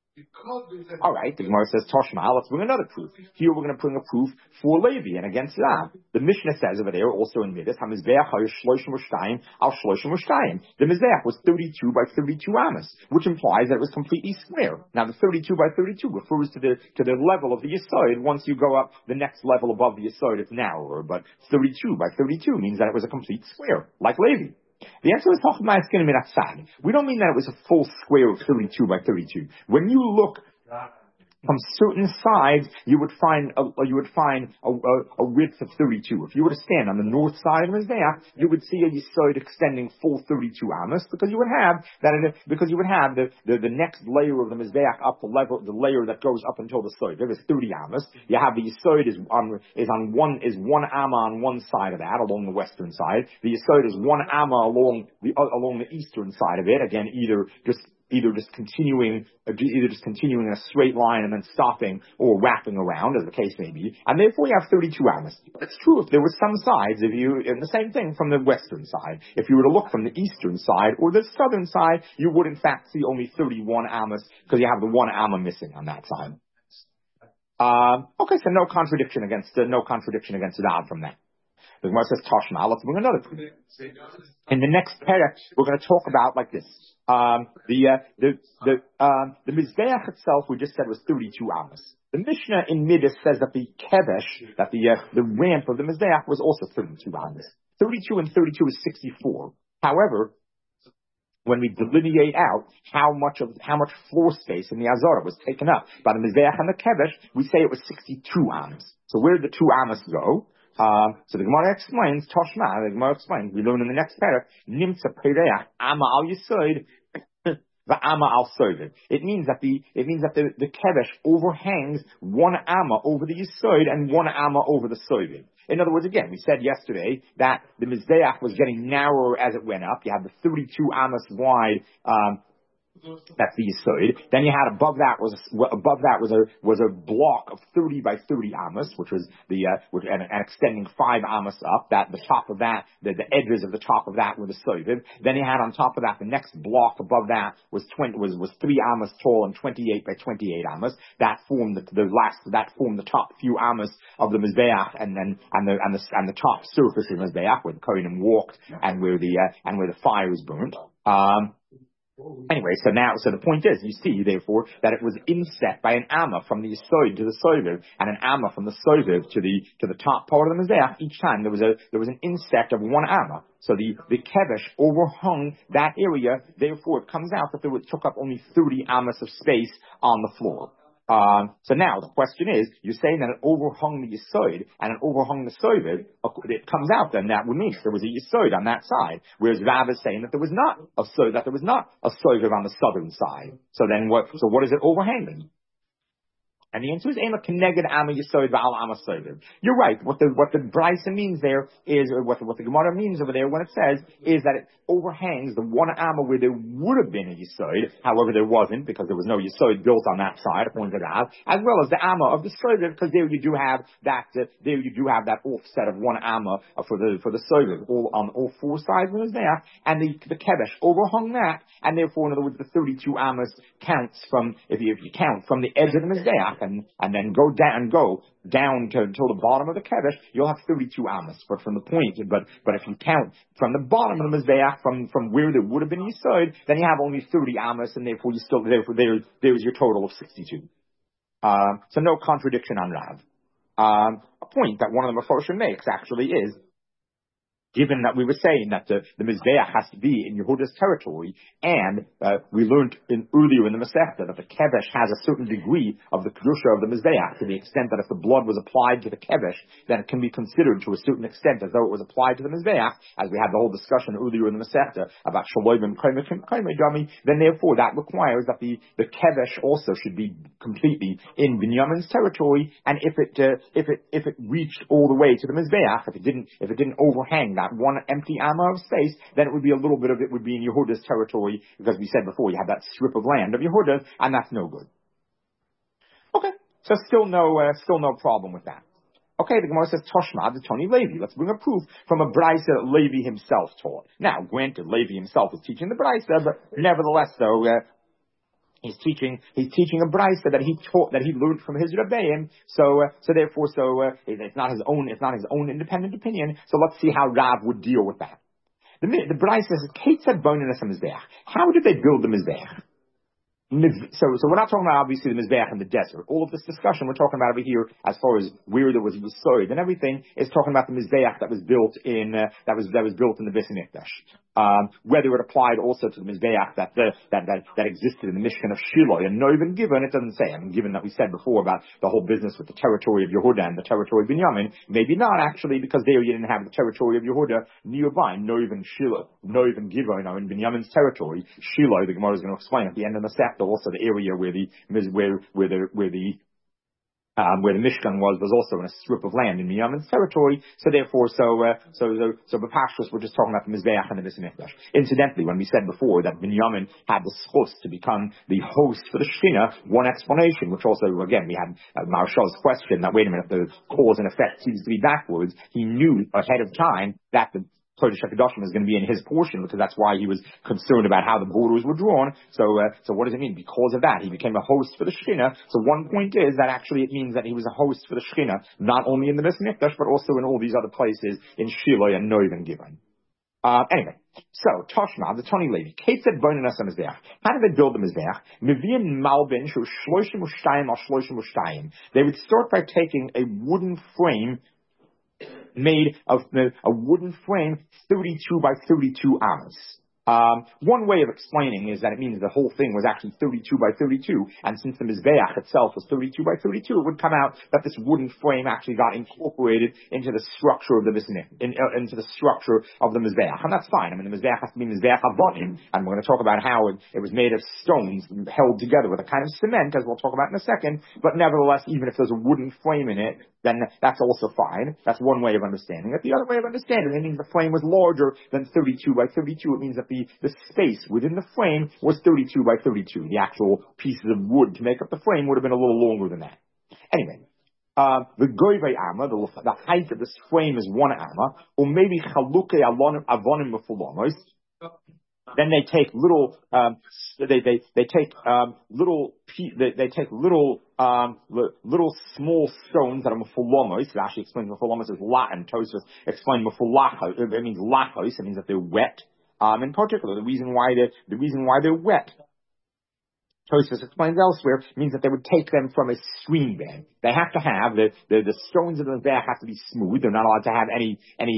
All right, the Gemara says Toshma. Let's bring another proof. Here we're going to bring a proof for Levi and against Rav. The Mishnah says over there, also in Midas, HaMizbeach HaYishloshim V'Shtayim Al Shloshim V'Shtayim. The Mizbeach was 32 by 32 amas, which implies that it was completely square. Now the 32 by 32 refers to the level of the Yesod. Once you go up the next level above the Yesod, it's narrower, but 32 by 32 means that it was a complete square, like Levi. The answer is we don't mean that it was a full square of 32 by 32. When you look from certain sides, you would find a width of 32. If you were to stand on the north side of the Mizbeach, you would see a Yesod extending full 32 amas, because you would have the next layer of the Mizbeach up the layer that goes up until the Sod. There is 30 amas. You have the Yesod is one amma on one side of that, along the western side. The Yesod is one amma along the eastern side of it. Again, either just continuing in a straight line and then stopping, or wrapping around, as the case may be, and therefore you have 32 amas. But it's true if there were some sides, and the same thing from the western side. If you were to look from the eastern side or the southern side, you would in fact see only 31 amas, because you have the one amma missing on that side. Okay, so no contradiction against Rav from that. The Gemara says Toshma. Let's bring another proof. In the next parak, we're going to talk about like this. The Mizbeach itself, we just said, was 32 amas. The Mishnah in Midas says that the kevesh, that the ramp of the Mizbeach was also 32 amas. 32 and 32 is 64. However, when we delineate out how much floor space in the Azara was taken up by the Mizbeach and the kevesh, we say it was 62 amas. So where did the 2 amas go? So the Gemara explains, Toshma, the Gemara explains, we learn in the next paragraph, Nimtza Pereach Ama Al Yesod V'Ama Al Sovid. It means that the Kevesh overhangs one Ama over the Yesod and one Ama over the Sovid. In other words, again, we said yesterday that the Mizbeach was getting narrower as it went up. You have the 32 Amas wide, that's the Yesod. Then you had above that was a block of 30 by 30 amas, which was and extending 5 amas up. That the top of that, the edges of the top of that were the Soviv. Then you had on top of that, the next block above that was 3 amas tall and 28 by 28 amas. That formed the top few amas of the Mizbeach, and the top surface of the Mizbeach where the Kohanim walked and where the fire was burnt. Anyway, so the point is, you see, therefore, that it was inset by an amma from the Yesod to the Soviv, and an amma from the Soviv to the top part of the Mizbeach. Each time there was an inset of 1 amma. So the Kevesh overhung that area. Therefore, it comes out that it took up only 30 amas of space on the floor. So now the question is, you're saying that it overhung the Yesod and it overhung the Soviv. It comes out then that would mean there was a Yesod on that side, whereas Rav is saying that there was not a Soviv on the southern side. So then what is it overhanging? And the answer is Ema Keneged Ama Yesod V'al Ama Soiv. You're right. What the Brisa means there is, or what the Gemara means over there when it says, is that it overhangs the one Ama where there would have been a Yesod, however there wasn't, because there was no Yesod built on that side, according to Rav, as well as the Ama of the Soiv, because there you do have that, offset of one Ama for the Soiv, on all four sides of the Mizbeach, and the Kevesh overhung that, and therefore, in other words, the 32 Amas counts from, if you count from the edge of the Mizbeach, and then go down to until the bottom of the kevesh, you'll have 32 amas. But from the point, but if you count from the bottom of the mizbeach, from where there would have been yesod, then you have only 30 amas, and therefore there's your total of 62. So no contradiction on Rav. A point that one of the Mefarshim makes actually is, given that we were saying that the Mizbeach has to be in Yehuda's territory, and we learned earlier in the Masechta that the Kevesh has a certain degree of the Kedusha of the Mizbeach, to the extent that if the blood was applied to the Kevesh, then it can be considered to a certain extent as though it was applied to the Mizbeach, as we had the whole discussion earlier in the Masechta about Shalom and Kaimei Dami, then therefore that requires that the Kevesh also should be completely in Binyamin's territory, and if it reached all the way to the Mizbeach, if it didn't overhang that one empty amma of space, then it would be a little bit of it would be in Yehuda's territory, because we said before you have that strip of land of Yehuda, and that's no good. Okay, so still no problem with that. Okay, the Gemara says Toshma, the Tony Levi. Let's bring a proof from a Brisa that Levi himself taught. Now, granted, Levi himself is teaching the Brisa, but nevertheless, though. He's teaching a brisa that he learned from his Rebbeim. So it's not his own independent opinion. So let's see how Rav would deal with that. The brisa says, Kate said boninus mizbeach. How did they build the mizbeach? So we're not talking about obviously the Mizbeach in the desert. All of this discussion we're talking about over here, as far as where there was Yesod and everything, is talking about the Mizbeach that was built in that was built in the Beis Hamikdash. Whether it applied also to the Mizbeach that existed in the Mishkan of Shiloh and not even given, it doesn't say. I mean, given that we said before about the whole business with the territory of Yehuda and the territory of Binyamin, maybe not actually, because there you didn't have the territory of Yehuda nearby, no even Shiloh, no even Givon, in Binyamin's territory. Shiloh, the Gemara is going to explain at the end of the chapter. Also, the area where the Mishkan was also in a strip of land in Binyamin's territory. So therefore, B'Pashtus, we're just talking about the Mizbeach and the Beis Hamikdash. Incidentally, when we said before that Binyamin had the schus to become the host for the Shekhinah, one explanation, which also again we had Marshal's question that wait a minute, the cause and effect seems to be backwards. He knew ahead of time that the Kodesh HaKadoshim is going to be in his portion, because that's why he was concerned about how the borders were drawn. So what does it mean? Because of that, he became a host for the Shekhinah. So one point is that actually it means that he was a host for the Shekhinah, not only in the Beis Hamikdash, but also in all these other places, in Shiloh and Noiv and Givon. Anyway, so Toshma, the Tony Levi, Kate said boninus mizbeach. How did they build the mizbeach? Mivian malbin shu shloshim u'shtayim al shloshim u'shtayim. They would start by taking a wooden frame made of a wooden frame, 32 by 32 ounce. One way of explaining is that it means the whole thing was actually 32 by 32, and since the Mizbeach itself was 32 by 32, it would come out that this wooden frame actually got incorporated into the structure of the into the structure of the Mizbeach, and that's fine. I mean, the Mizbeach has to be Mizbeach Avonim, and we're going to talk about how it was made of stones held together with a kind of cement, as we'll talk about in a second, but nevertheless, even if there's a wooden frame in it, then that's also fine. That's one way of understanding it. The other way of understanding it means the frame was larger than 32 by 32. It means that the space within the frame was 32 by 32. The actual pieces of wood to make up the frame would have been a little longer than that. Anyway, the goivei amma, the height of this frame is 1 amma, or maybe chaluke avonim mefulamos. Then they take little, little small stones that are mefulamos. It actually explains mefulamos as Latin. Tosfos explains mefulachos. It means lachos. It means that they're wet. In particular, the reason why they're wet, Tosfos explains elsewhere, means that they would take them from a stream bed. They have to have the stones of the Mizbeach have to be smooth. They're not allowed to have any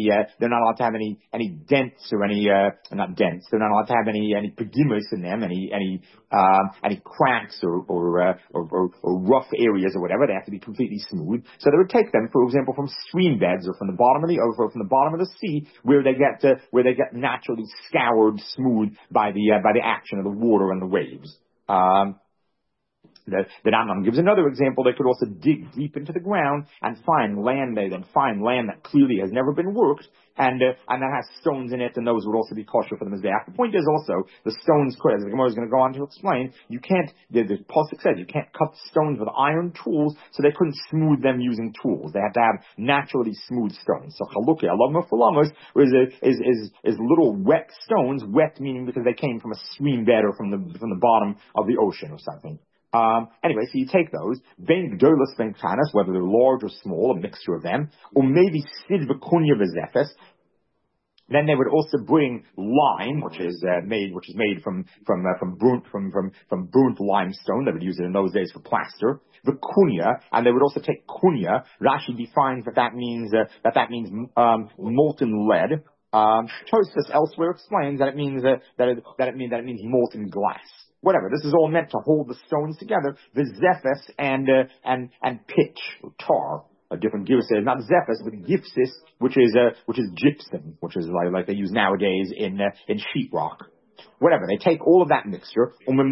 dents or not dents. They're not allowed to have any pedimus in them, any cracks or rough areas or whatever. They have to be completely smooth. So they would take them, for example, from stream beds or from the bottom of the sea, where they get naturally scoured smooth by the action of the water and the waves. The Rambam gives another example. They could also dig deep into the ground and find land there, then find land that clearly has never been worked, and that has stones in it, and those would also be kosher for the mizbeach. The point is also, the stones could, as the Gemara is going to go on to explain, you can't, the Pasuk says, you can't cut stones with iron tools, so they couldn't smooth them using tools. They had to have naturally smooth stones. So chalukah, alama fulamos, is little wet stones, wet meaning because they came from a stream bed or from the bottom of the ocean or something. Anyway, so you take those, ben gdolos ben kanas, whether they're large or small, a mixture of them, or maybe sid v'kunya v'zefes. Then they would also bring lime, which is made from burnt limestone. They would use it in those days for plaster. The kunya, and they would also take kunya. Rashi defines that means molten lead. Tosfos elsewhere explains that it means that means molten glass. Whatever. This is all meant to hold the stones together. The zephys and pitch or tar. A different gear says not zephys but gypsis, which is gypsum, which is like they use nowadays in sheetrock. Whatever. They take all of that mixture.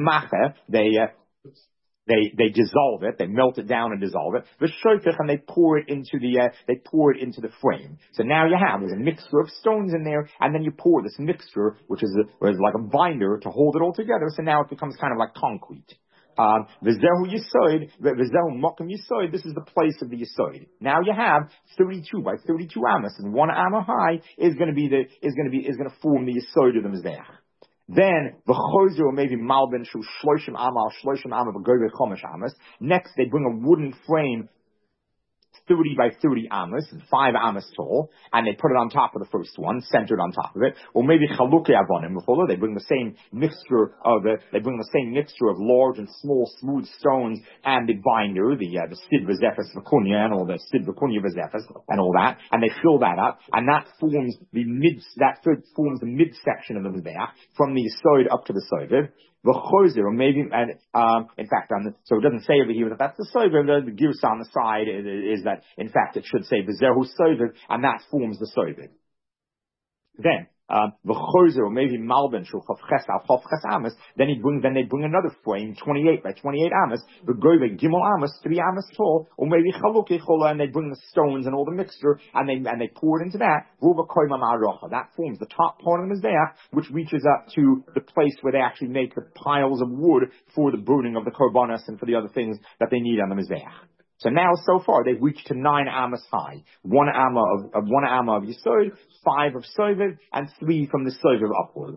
They dissolve it, they melt it down and dissolve it. The shofech, and they pour it into the frame. So now there's a mixture of stones in there, and then you pour this mixture, which is like a binder to hold it all together. So now it becomes kind of like concrete. V'zehu yisoid, v'zehu mokum yisoid. This is the place of the yisoid. Now you have 32 by 32 amos, and 1 amma high is going to form the yisoid of the mizbeach. Then the chozer maybe malben shu shloshim amma v'goyve chomesh amos. Next, they bring a wooden frame 30 by 30 amos, 5 amos tall, and they put it on top of the first one, centered on top of it. Or maybe chalukei avonim, they bring the same mixture of large and small smooth stones and the binder, the sid v'zefes v'kunya, and all the sid v'kunya v'zefes and all that, and they fill that up, and that forms the midsection of the mizbeach from the yesod up to the soviv. The chozer, or maybe, in fact, so it doesn't say over here that that's the soviv. The girsa on the side is that, in fact, it should say v'zehu soviv, and that forms the soviv. Then, the chozer, or maybe malben shul chavches al chavches amos. Then they bring another frame, 28 by 28 amos. The goyve gimel amos, 3 amos tall, or maybe chalukei chola, and they bring the stones and all the mixture, and they pour it into that. Ruva koyma ma'arocha. That forms the top part of the mizbeach, which reaches up to the place where they actually make the piles of wood for the burning of the korbanos and for the other things that they need on the mizbeach. So now, so far, they've reached to 9 amos high. 1 amma of Yesod, 5 of Soviv, and 3 from the Soviv upward.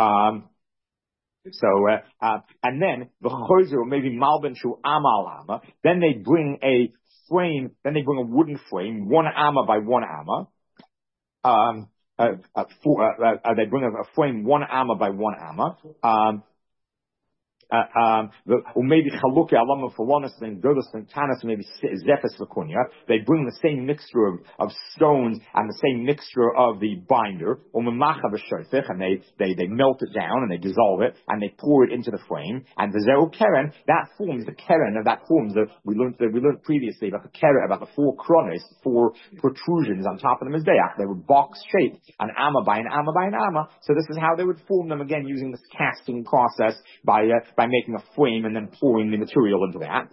And then, the Chozer, or maybe Malben Shu Amal Amma, then they bring a wooden frame, 1 amma by 1 amma. They bring a frame 1 amma by 1 amma. Or maybe chalukei alama falonis and godos and tanas, maybe zefes v'kunya. They bring the same mixture of stones and the same mixture of the binder. Or memacha v'shofech, and they melt it down and they dissolve it and they pour it into the frame. And the zeu keren, that forms the keren, and that forms we learned previously about the keren, about the 4 kronos, 4 protrusions on top of the mizbeach. They were box shaped, an amma by an amma by an amma. So this is how they would form them, again using this casting process by making a frame and then pouring the material into that.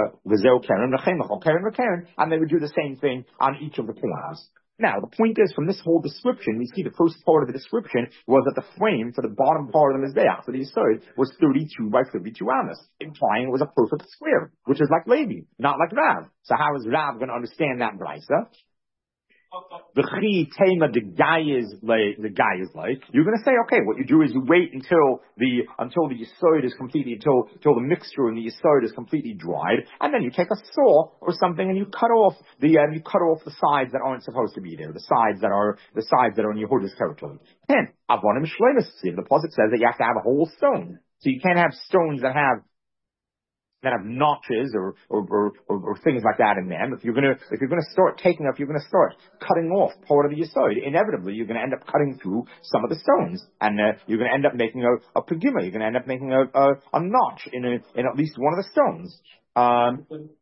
And they would do the same thing on each of the corners. Now, the point is, from this whole description, we see the first part of the description was that the frame for the bottom part of the mizbeach, for the yesod, was 32 by 32 amos, implying it was a perfect square, which is like Levi, not like Rav. So how is Rav going to understand that brisa? The guy is like, you're going to say, okay, what you do is you wait until the yesod is completely, until the mixture in the yesod is completely dried, and then you take a saw or something and you cut off the sides that aren't supposed to be there, the sides that are in Yehuda's territory. Then, avonim shleimus, the pasuk says that you have to have a whole stone. So you can't have stones that have notches or things like that in them. If you're gonna start cutting off part of the yesod, inevitably you're gonna end up cutting through some of the stones, and you're gonna end up making a pegima. You're gonna end up making a notch in at least one of the stones.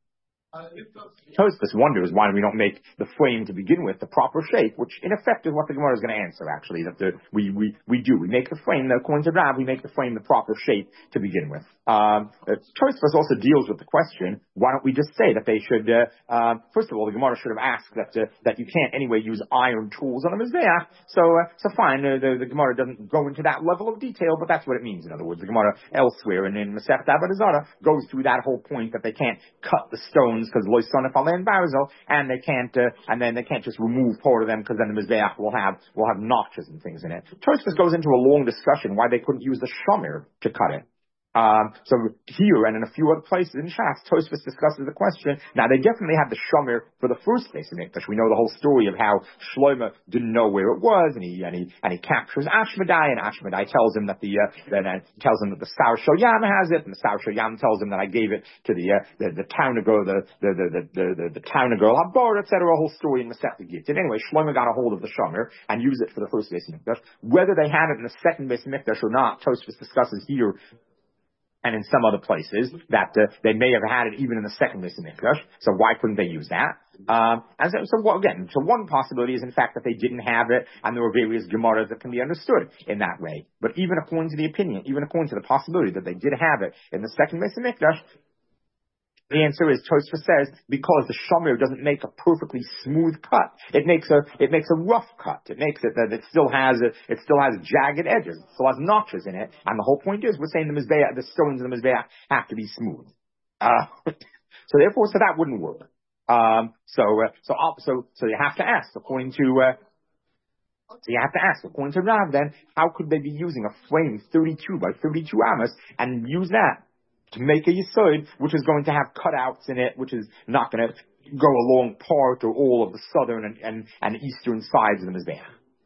Tosfos wonders why we don't make the frame to begin with the proper shape, which in effect is what the Gemara is going to answer. Actually, that we do. We make the frame. According to Rav, we make the frame the proper shape to begin with. Tosfos also deals with the question: why don't we just say that they should? First of all, the Gemara should have asked that you can't anyway use iron tools on a mizbeach. So fine. The Gemara doesn't go into that level of detail, but that's what it means. In other words, the Gemara elsewhere and in Masechet Avodah Zarah goes through that whole point that they can't cut the stones because loy sonif alein barzel, and they can't, and then they can't just remove part of them because then the mizbeach will have notches and things in it. Tosfos goes into a long discussion why they couldn't use the shomer to cut it. So here and in a few other places in Shas, Tosfos discusses the question. Now they definitely had the shomer for the first Beis Hamikdash. We know the whole story of how Shlomo didn't know where it was, and he captures Ashmedai, and Ashmedai tells him that the Sar Shoyam has it, and the Sar Shoyam tells him that I gave it to the town girl, the town girl Habor, etc. A whole story in Masechet Gittin. Anyway, Shlomo got a hold of the shomer and used it for the first Beis Hamikdash. Whether they had it in the second Beis Hamikdash or not, Tosfos discusses here and in some other places that they may have had it even in the second Beis Hamikdash. So why couldn't they use that? So one possibility is in fact that they didn't have it, and there were various Gemaras that can be understood in that way. But even according to the opinion, even according to the possibility that they did have it in the second Beis Hamikdash, the answer is, Tosfos says, because the shomer doesn't make a perfectly smooth cut. It makes a rough cut. It makes it that it still has jagged edges. It still has notches in it. And the whole point is, we're saying the stones in the mizbeach have to be smooth. So that wouldn't work. So you have to ask, according to Rav, then, how could they be using a frame 32 by 32 amos and use that to make a yesod, which is going to have cutouts in it, which is not going to go along part or all of the southern and eastern sides of the mizbeach?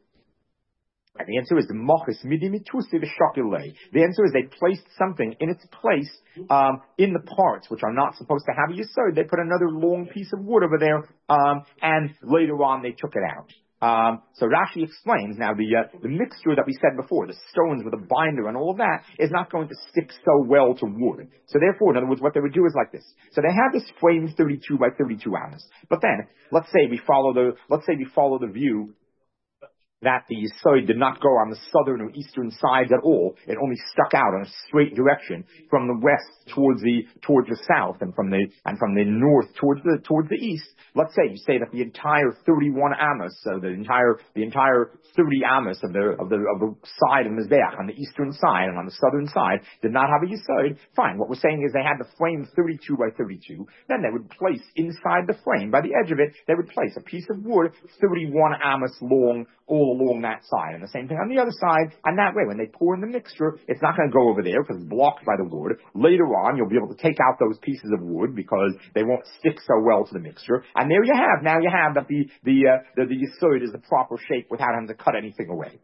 And the answer is the mochis midi mitusi v'shakilei. The answer is they placed something in its place in the parts which are not supposed to have a yesod. They put another long piece of wood over there, and later on they took it out. So Rashi explains now the mixture that we said before, the stones with a binder and all of that, is not going to stick so well to wood. So therefore, in other words, what they would do is like this. So they have this frame 32 by 32 amos. But then, let's say we follow the view that the Yesod did not go on the southern or eastern sides at all. It only stuck out in a straight direction from the west towards the south, and from the north towards the east. Let's say you say that the entire 31 amos, so the entire 30 amos of the side of Mizbeach on the eastern side and on the southern side did not have a Yesod. Fine. What we're saying is they had the frame 32 by 32. Then they would place inside the frame, by the edge of it, they would place a piece of wood 31 amos long all along that side, and the same thing on the other side, and that way when they pour in the mixture, it's not going to go over there because it's blocked by the wood. Later on, you'll be able to take out those pieces of wood because they won't stick so well to the mixture, and now you have that the yesod is the proper shape without having to cut anything away.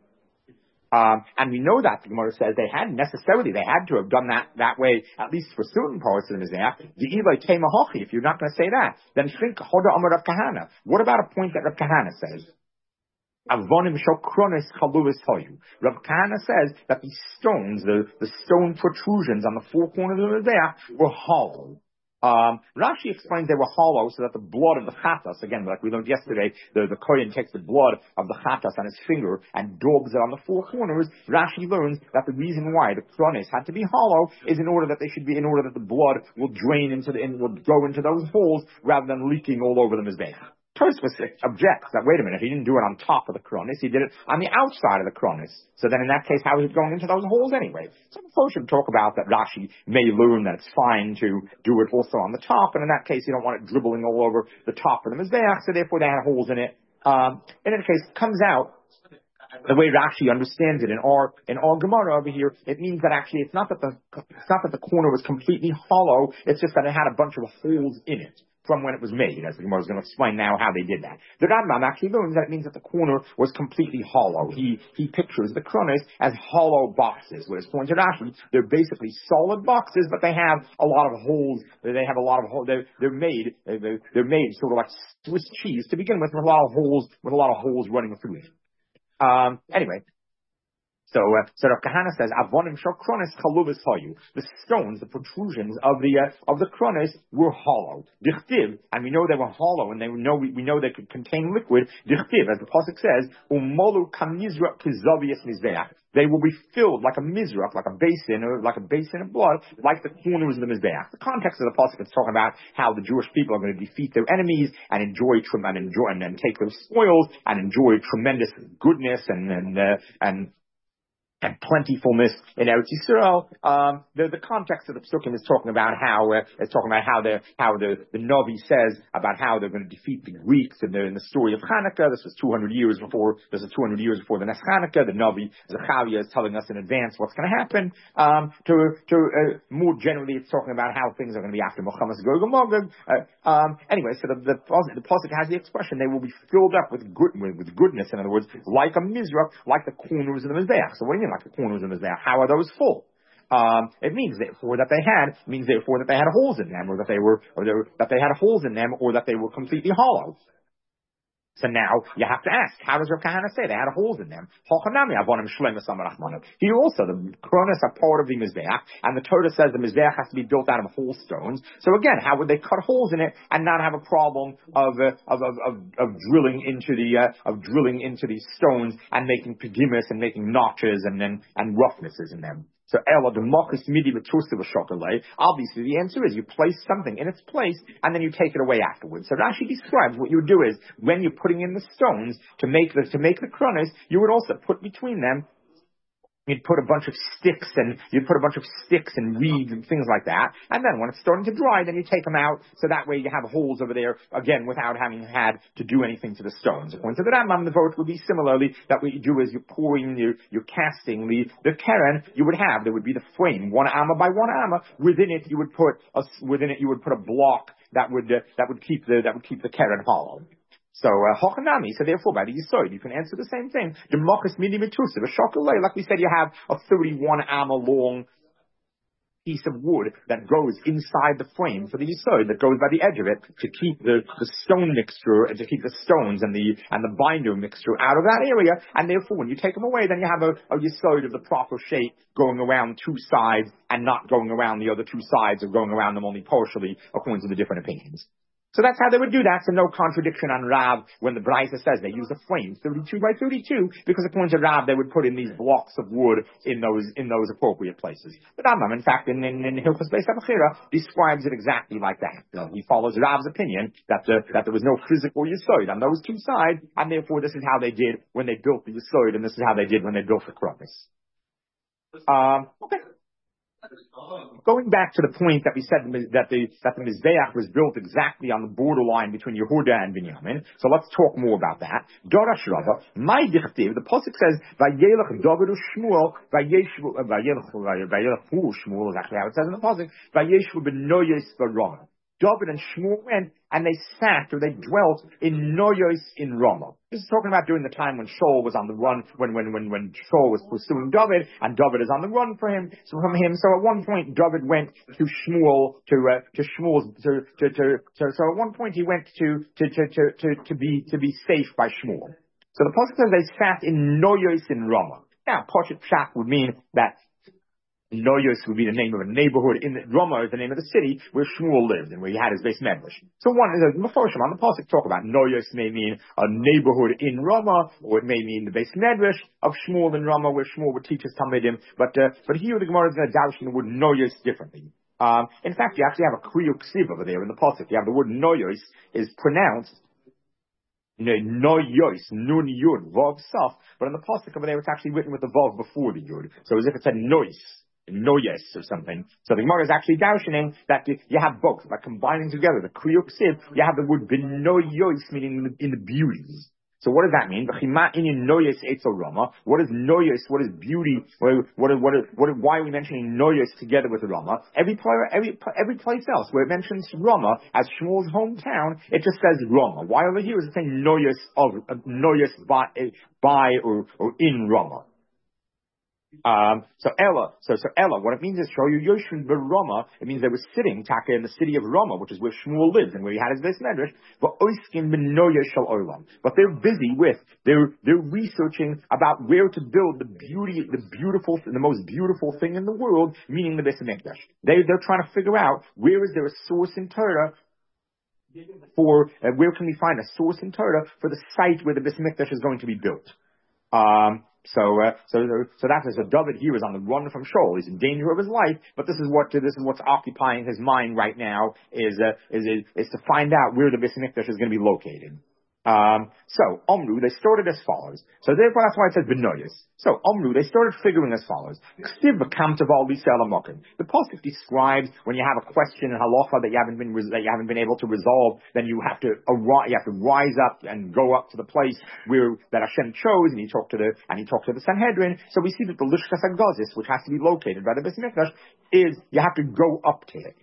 And we know that the Gemara says they had to have done that way, at least for certain parts of the Mizbeach. The Eli Tema Hochi, if you're not going to say that, then think Hoda Amar Rav Kahana. What about a point that Rav Kahana says? Avonim shokronis chaluvis hoyu. Rav Kahana says that the stones, the stone protrusions on the four corners of the Mizbeach were hollow. Rashi explains they were hollow so that the blood of the chatas, again, like we learned yesterday, the Kohen takes the blood of the chatas on his finger and daubs it on the four corners. Rashi learns that the reason why the kronis had to be hollow is in order that the blood will drain will go into those holes rather than leaking all over the Mizbeach. Tosfos objects that, wait a minute, he didn't do it on top of the kronis, he did it on the outside of the kronis. So then in that case, how is it going into those holes anyway? So the should talk about that Rashi may learn that it's fine to do it also on the top, and in that case, you don't want it dribbling all over the top of the Mizbeach, so therefore they had holes in it. In any case, it comes out the way Rashi understands it in our Gemara over here. It means that actually it's not that the corner was completely hollow, it's just that it had a bunch of holes in it from when it was made, as the Gemara is going to explain now how they did that. The Rambam actually learns that it means that the corner was completely hollow. He pictures the kronis as hollow boxes, whereas according to Rashi, they're basically solid boxes, but they have a lot of holes. They have a lot of holes. They're made sort of like Swiss cheese to begin with a lot of holes running through it. Anyway. So Rav Kahana says, Avonim shel kronis chaluvas hayu. The stones, the protrusions of the kronis were hollow. Dichtiv, and we know they were hollow, and we know they could contain liquid. Dichtiv, as the pasuk says, umolu kamizra kizavias mizbeach. They will be filled like a mizrach, like a basin, or like a basin of blood, like the corners of the mizbeach. The context of the pasuk is talking about how the Jewish people are going to defeat their enemies and enjoy and take their spoils and enjoy tremendous goodness and plentifulness in Eretz Yisrael. The context of the Psukim is talking about how the Navi says about how they're going to defeat the Greeks in the story of Hanukkah. This was 200 years before the next Hanukkah. The Navi Zechariah is telling us in advance what's going to happen. More generally, it's talking about how things are going to be after Milchemas Gog and Magog. Anyway, so the pasuk has the expression they will be filled up with goodness. In other words, like a mizrach, like the corners of the mizbeach. So what do you mean, like the corners of the mizbeach? How are those full? It means therefore that they had holes in them, or that they had holes in them, or that they were completely hollow. So now you have to ask, how does Rav Kahana say they had holes in them? Here also, the kronos are part of the mizbeach, and the Torah says the mizbeach has to be built out of whole stones. So again, how would they cut holes in it and not have a problem of drilling into these stones and making pegimus and making notches and roughnesses in them? So obviously the answer is you place something in its place and then you take it away afterwards. So Rashi describes what you would do is when you're putting in the stones to make the kronos, you would also put between them. You'd put a bunch of sticks and reeds and things like that. And then when it's starting to dry, then you take them out. So that way you have holes over there, again, without having had to do anything to the stones. According to the Rambam, the vote would be similarly that what you do is you're pouring, you're casting the keren. There would be the frame, 1 amma by 1 amma. Within it, you would put a block that would keep the keren hollow. So, Hochanami, so therefore by the Yisod, you can answer the same thing. The Mochus Mini Metusa, the Shokalei, like we said, you have a 31 amma long piece of wood that goes inside the frame for the Yisod, that goes by the edge of it to keep the stone mixture, and to keep the stones and the binder mixture out of that area, and therefore when you take them away, then you have a Yisod of the proper shape going around two sides and not going around the other two sides, or going around them only partially, according to the different opinions. So that's how they would do that. So no contradiction on Rav when the Braisa says they use a frame 32 by 32, because according to Rav they would put in these blocks of wood in those appropriate places. But Rambam, in fact, in Hilchos Beis HaBechira, describes it exactly like that. He follows Rav's opinion that there was no physical Yesod on those two sides, and therefore this is how they did when they built the Yesod, and this is how they did when they built the Kronos. Okay. Going back to the point that we said that the Mizbeach was built exactly on the borderline between Yehuda and Binyamin. So let's talk more about that. Dorash Rava, my dichtiv, the pasuk says, Vayelech David Shmuel, Vayelech Shmuel is actually how it says in the pasuk, Vayeshu b'noyos v'Rama. David and Shmuel went and they sat, or they dwelt in Noyos in Ramah. This is talking about during the time when Shaul was on the run, when Shaul was pursuing David, and David is on the run from him. So at one point David went to Shmuel so at one point he went to be safe by Shmuel. So the pasuk says they sat in Noyos in Ramah. Now, Pashat Pshat would mean that Noyos would be the name of a neighborhood. Ramah is the name of the city where Shmuel lived and where he had his base medrash. So the Meforshim on the pasuk talk about Noyos may mean a neighborhood in Ramah, or it may mean the base medrash of Shmuel in Ramah, where Shmuel would teach his Talmidim. But here the Gemara is going to doubt the word Noyos differently. In fact, you actually have a Kriyuk Ksiv over there in the pasuk. You have the word Noyos is pronounced Noyos, Nun Yud, Vav Saf, but in the pasuk over there it's actually written with the Vav before the Yud. So as if it said Nois. Noyes or something. So the Gemara is actually darshaning that you have both, like combining together the Kriyuk Siv, you have the word b'noyos, meaning in the beauties. So what does that mean? What is noyos? What is beauty? Why are we mentioning noyos together with the Rama? Every place else where it mentions Rama as Shmuel's hometown, it just says Rama. Why over here is it saying noyos by or in Rama? Ella, what it means is Shoyu Yoshun Roma. It means they were sitting Taka in the city of Roma, which is where Shmuel lives and where he had his base medrash. But they're busy with they're researching about where to build the most beautiful thing in the world, meaning the Beis Hamikdash. They're trying to figure out where is there a source in Torah for where can we find a source in Torah for the site where the Beis Hamikdash is going to be built. So that is, so David here is on the run from Shaul. He's in danger of his life, but this is what's occupying his mind right now is to find out where the Beis Hamikdash is going to be located. So Omru, they started as follows. So therefore, that's why it says Benoyas. So Omru, they started figuring as follows. The pasuk describes when you have a question in halacha that you haven't been able to resolve, then you have to rise up and go up to the place that Hashem chose, and he talked to the Sanhedrin. So we see that the Lishkas HaGazis, which has to be located by the Beis Hamikdash, is you have to go up to it.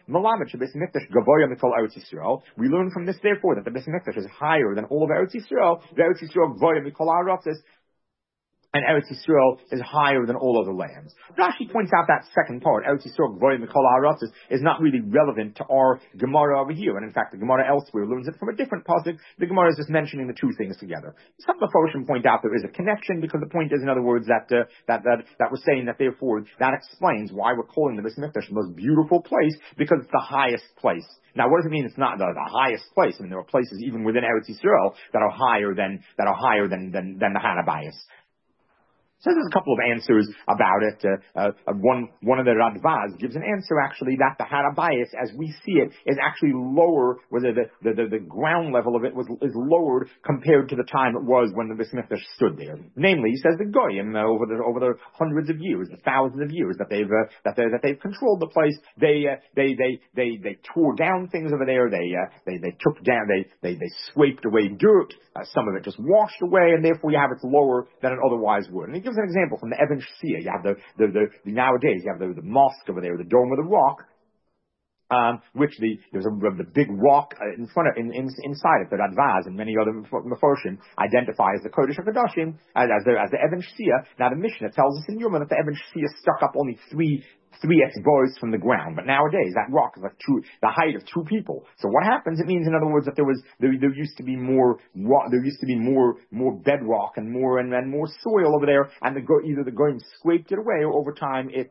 We learn from this, therefore, that the Beis Hamikdash is higher than all of Eretz Yisrael. Eretz Yisrael Gvoya Mikol Ha'aratzos, and Eretz Yisrael is higher than all other lands. Rashi points out that second part, Eretz Yisrael Gvoya Mikol Ha'aratzos, is not really relevant to our Gemara over here, and in fact the Gemara elsewhere learns it from a different pasuk. The Gemara is just mentioning the two things together. Some Mefarshim point out there is a connection, because the point is, in other words, that we're saying that therefore that explains why we're calling the Beis Hamikdash the most beautiful place, because it's the highest place. Now, what does it mean it's not the highest place? I mean, there are places even within Eretz Yisrael that are higher than the Hanabayis. So there's a couple of answers about it. One of the Radvaz gives an answer actually that the Harabayis, as we see it, is actually lower, whether the ground level of it is lowered compared to the time it was when the Beis Hamikdash stood there. Namely, he says the Goyim over the hundreds of years, the thousands of years that they've controlled the place, they tore down things over there. They took down, they scraped away dirt. Some of it just washed away, and therefore you have it lower than it otherwise would. And he gives an example from the Even Shia. You have nowadays you have the mosque over there, the Dome of the Rock, there's the big rock inside it, the Radvaz and many other Mefarshim identify as the Kodesh HaKadoshim, as the Even Shia. Now the Mishnah tells us in Yuma that the Even Shia stuck up only three etzbois from the ground, but nowadays that rock is like the height of two people. So what happens? It means, in other words, that there used to be more bedrock and more soil over there, and either the Goyim scraped it away, or over time it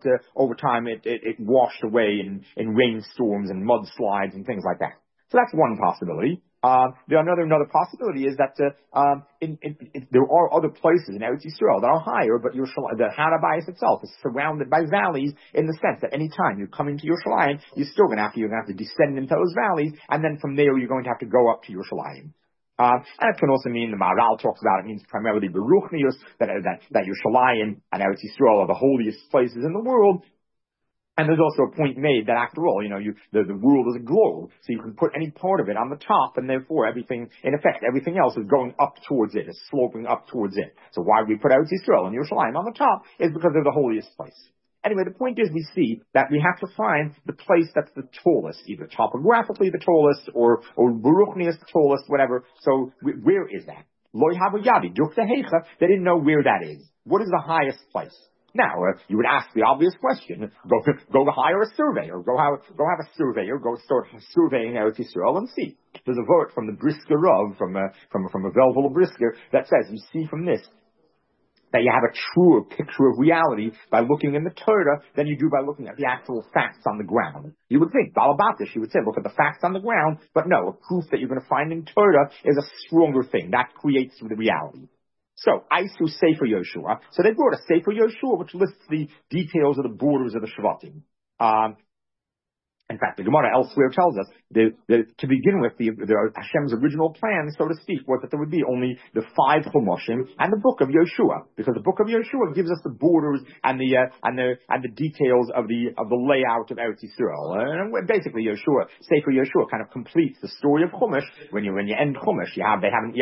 washed away in rainstorms and mudslides and things like that. So that's one possibility. Another possibility is that there are other places in Eretz Yisrael that are higher, but the Harabayis itself is surrounded by valleys, in the sense that any time you come into Yerushalayim, you're going to have to descend into those valleys, and then from there you're going to have to go up to Yerushalayim. And it can also mean, the Maharal talks about, it means primarily Beruchnius, that Yerushalayim and Eretz Yisrael are the holiest places in the world. And there's also a point made that, after all, the world is a globe, so you can put any part of it on the top, and therefore everything else is going up towards it, is sloping up towards it. So why we put Eretz Yisrael and Yerushalayim on the top is because they're the holiest place. Anyway, the point is, we see that we have to find the place that's the tallest, either topographically the tallest, or Beruchnius the tallest, whatever. So where is that? Loi Havu Yadi, Dukta Heicha, they didn't know where that is. What is the highest place? Now, you would ask the obvious question: go hire a surveyor, go have a surveyor, go start surveying Eretz Yisrael and see. There's a vort from the Brisker Rav, from a Velvel Brisker, that says, you see from this that you have a truer picture of reality by looking in the Torah than you do by looking at the actual facts on the ground. You would think, Balabatis, you would say, look at the facts on the ground, but no, a proof that you're going to find in Torah is a stronger thing. That creates the reality. So, Aisu Sefer Yoshua. So they brought a Sefer Yoshua, which lists the details of the borders of the Shvatim. In fact, the Gemara elsewhere tells us that to begin with, Hashem's original plan, so to speak, was that there would be only the 5 Chumoshim and the book of Yoshua, because the book of Yoshua gives us the borders and the details of the layout of Eretz Yisrael. And basically, Sefer Yoshua kind of completes the story of Chumash. When you end Chumash, they haven't yet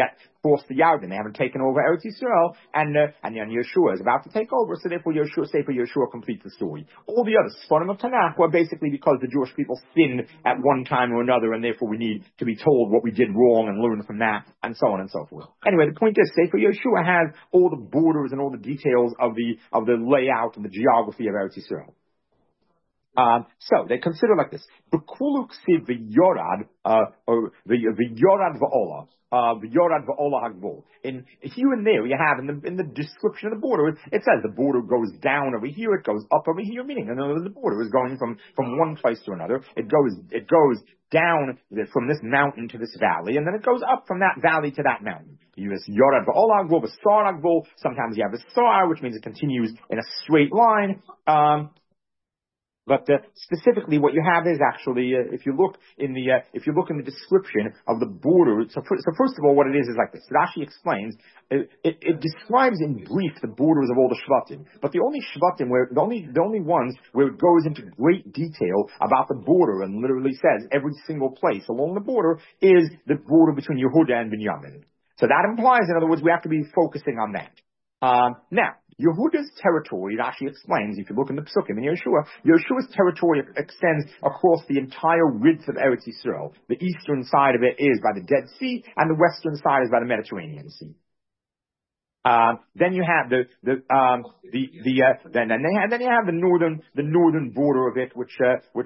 crossed the Yarden. They haven't taken over Eretz Yisrael, and Yeshua is about to take over. So therefore, Yeshua completes the story. All the other Sforim of Tanakh were basically because the Jewish people sinned at one time or another, and therefore we need to be told what we did wrong and learn from that, and so on and so forth. Anyway, the point is, Sefer Yeshua has all the borders and all the details of the layout and the geography of Eretz Yisrael. So they consider like this: B'kulu ksiv v'yorad, or v'yorad v'ola. V'yorad v'ola hagvul. In here and there, you have in the description of the border, it says the border goes down over here, it goes up over here. Meaning, in other words, the border is going from one place to another. It goes down from this mountain to this valley, and then it goes up from that valley to that mountain. You have yorad v'ola hagvul, v'sar hagvul. Sometimes you have a star, which means it continues in a straight line. But specifically, what you have is actually, if you look in the description of the border. So first of all, what it is like this. Rashi explains. It describes in brief the borders of all the shvatim, but the only shvatim the only ones where it goes into great detail about the border and literally says every single place along the border is the border between Yehuda and Binyamin. So that implies, in other words, we have to be focusing on that. Now, Yehuda's territory, Rashi explains, if you look in the Psukim in Yeshua's territory extends across the entire width of Eretz Yisrael. The eastern side of it is by the Dead Sea, and the western side is by the Mediterranean Sea. Then you have then you have the northern border of it, which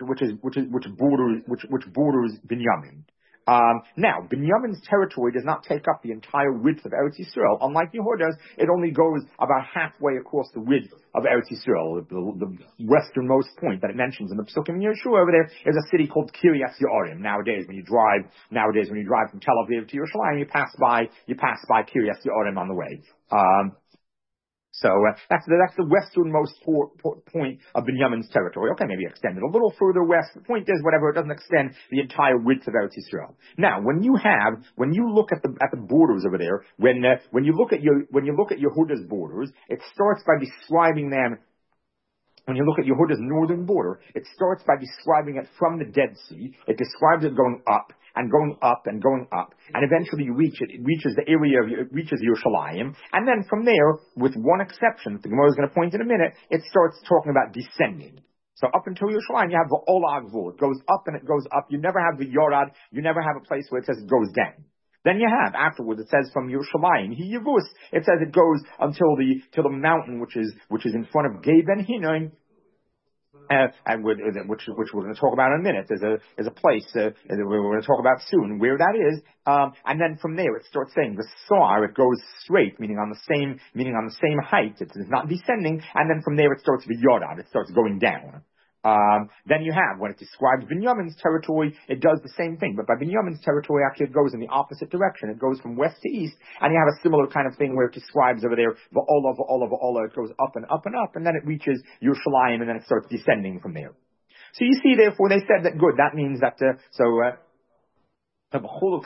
borders Binyamin. Now, Binyamin's territory does not take up the entire width of Eretz Yisrael. Unlike Yehuda's, it only goes about halfway across the width of Eretz Yisrael. The westernmost point that it mentions in the Psukim in Yeshua over there is a city called Kiryas Ye'arim. Nowadays, when you drive from Tel Aviv to Yerushalayim, you pass by Kiryas Ye'arim on the way. So that's the westernmost point of Binyamin's territory. Okay, maybe extend it a little further west. The point is, whatever, it doesn't extend the entire width of Eretz Yisrael. Now, when you look at the borders over there, when you look at Yehuda's borders, it starts by describing them. When you look at Yehuda's northern border, it starts by describing it from the Dead Sea. It describes it going up and going up and going up, and eventually it reaches Yerushalayim, and then from there, with one exception that the Gemara is going to point in a minute, it starts talking about descending. So up until Yerushalayim, you have the Ola Agvul. It goes up and it goes up. You never have the Yorad. You never have a place where it says it goes down. Then you have afterwards it says from Yerushalayim he Yevus. It says it goes until the mountain which is in front of Gei Ben Hinnom. And which we're going to talk about in a minute. There's a place we're going to talk about soon where that is. And then from there it starts saying the sar, it goes straight, meaning on the same height. It's not descending. And then from there it starts v'yorad, it starts going down. Then you have, when it describes Binyamin's territory, it does the same thing. But by Binyamin's territory, actually it goes in the opposite direction. It goes from west to east, and you have a similar kind of thing where it describes over there, v'ola, it goes up and up and up, and then it reaches Yerushalayim, and then it starts descending from there. So you see, therefore, they said that, good, that means that, but when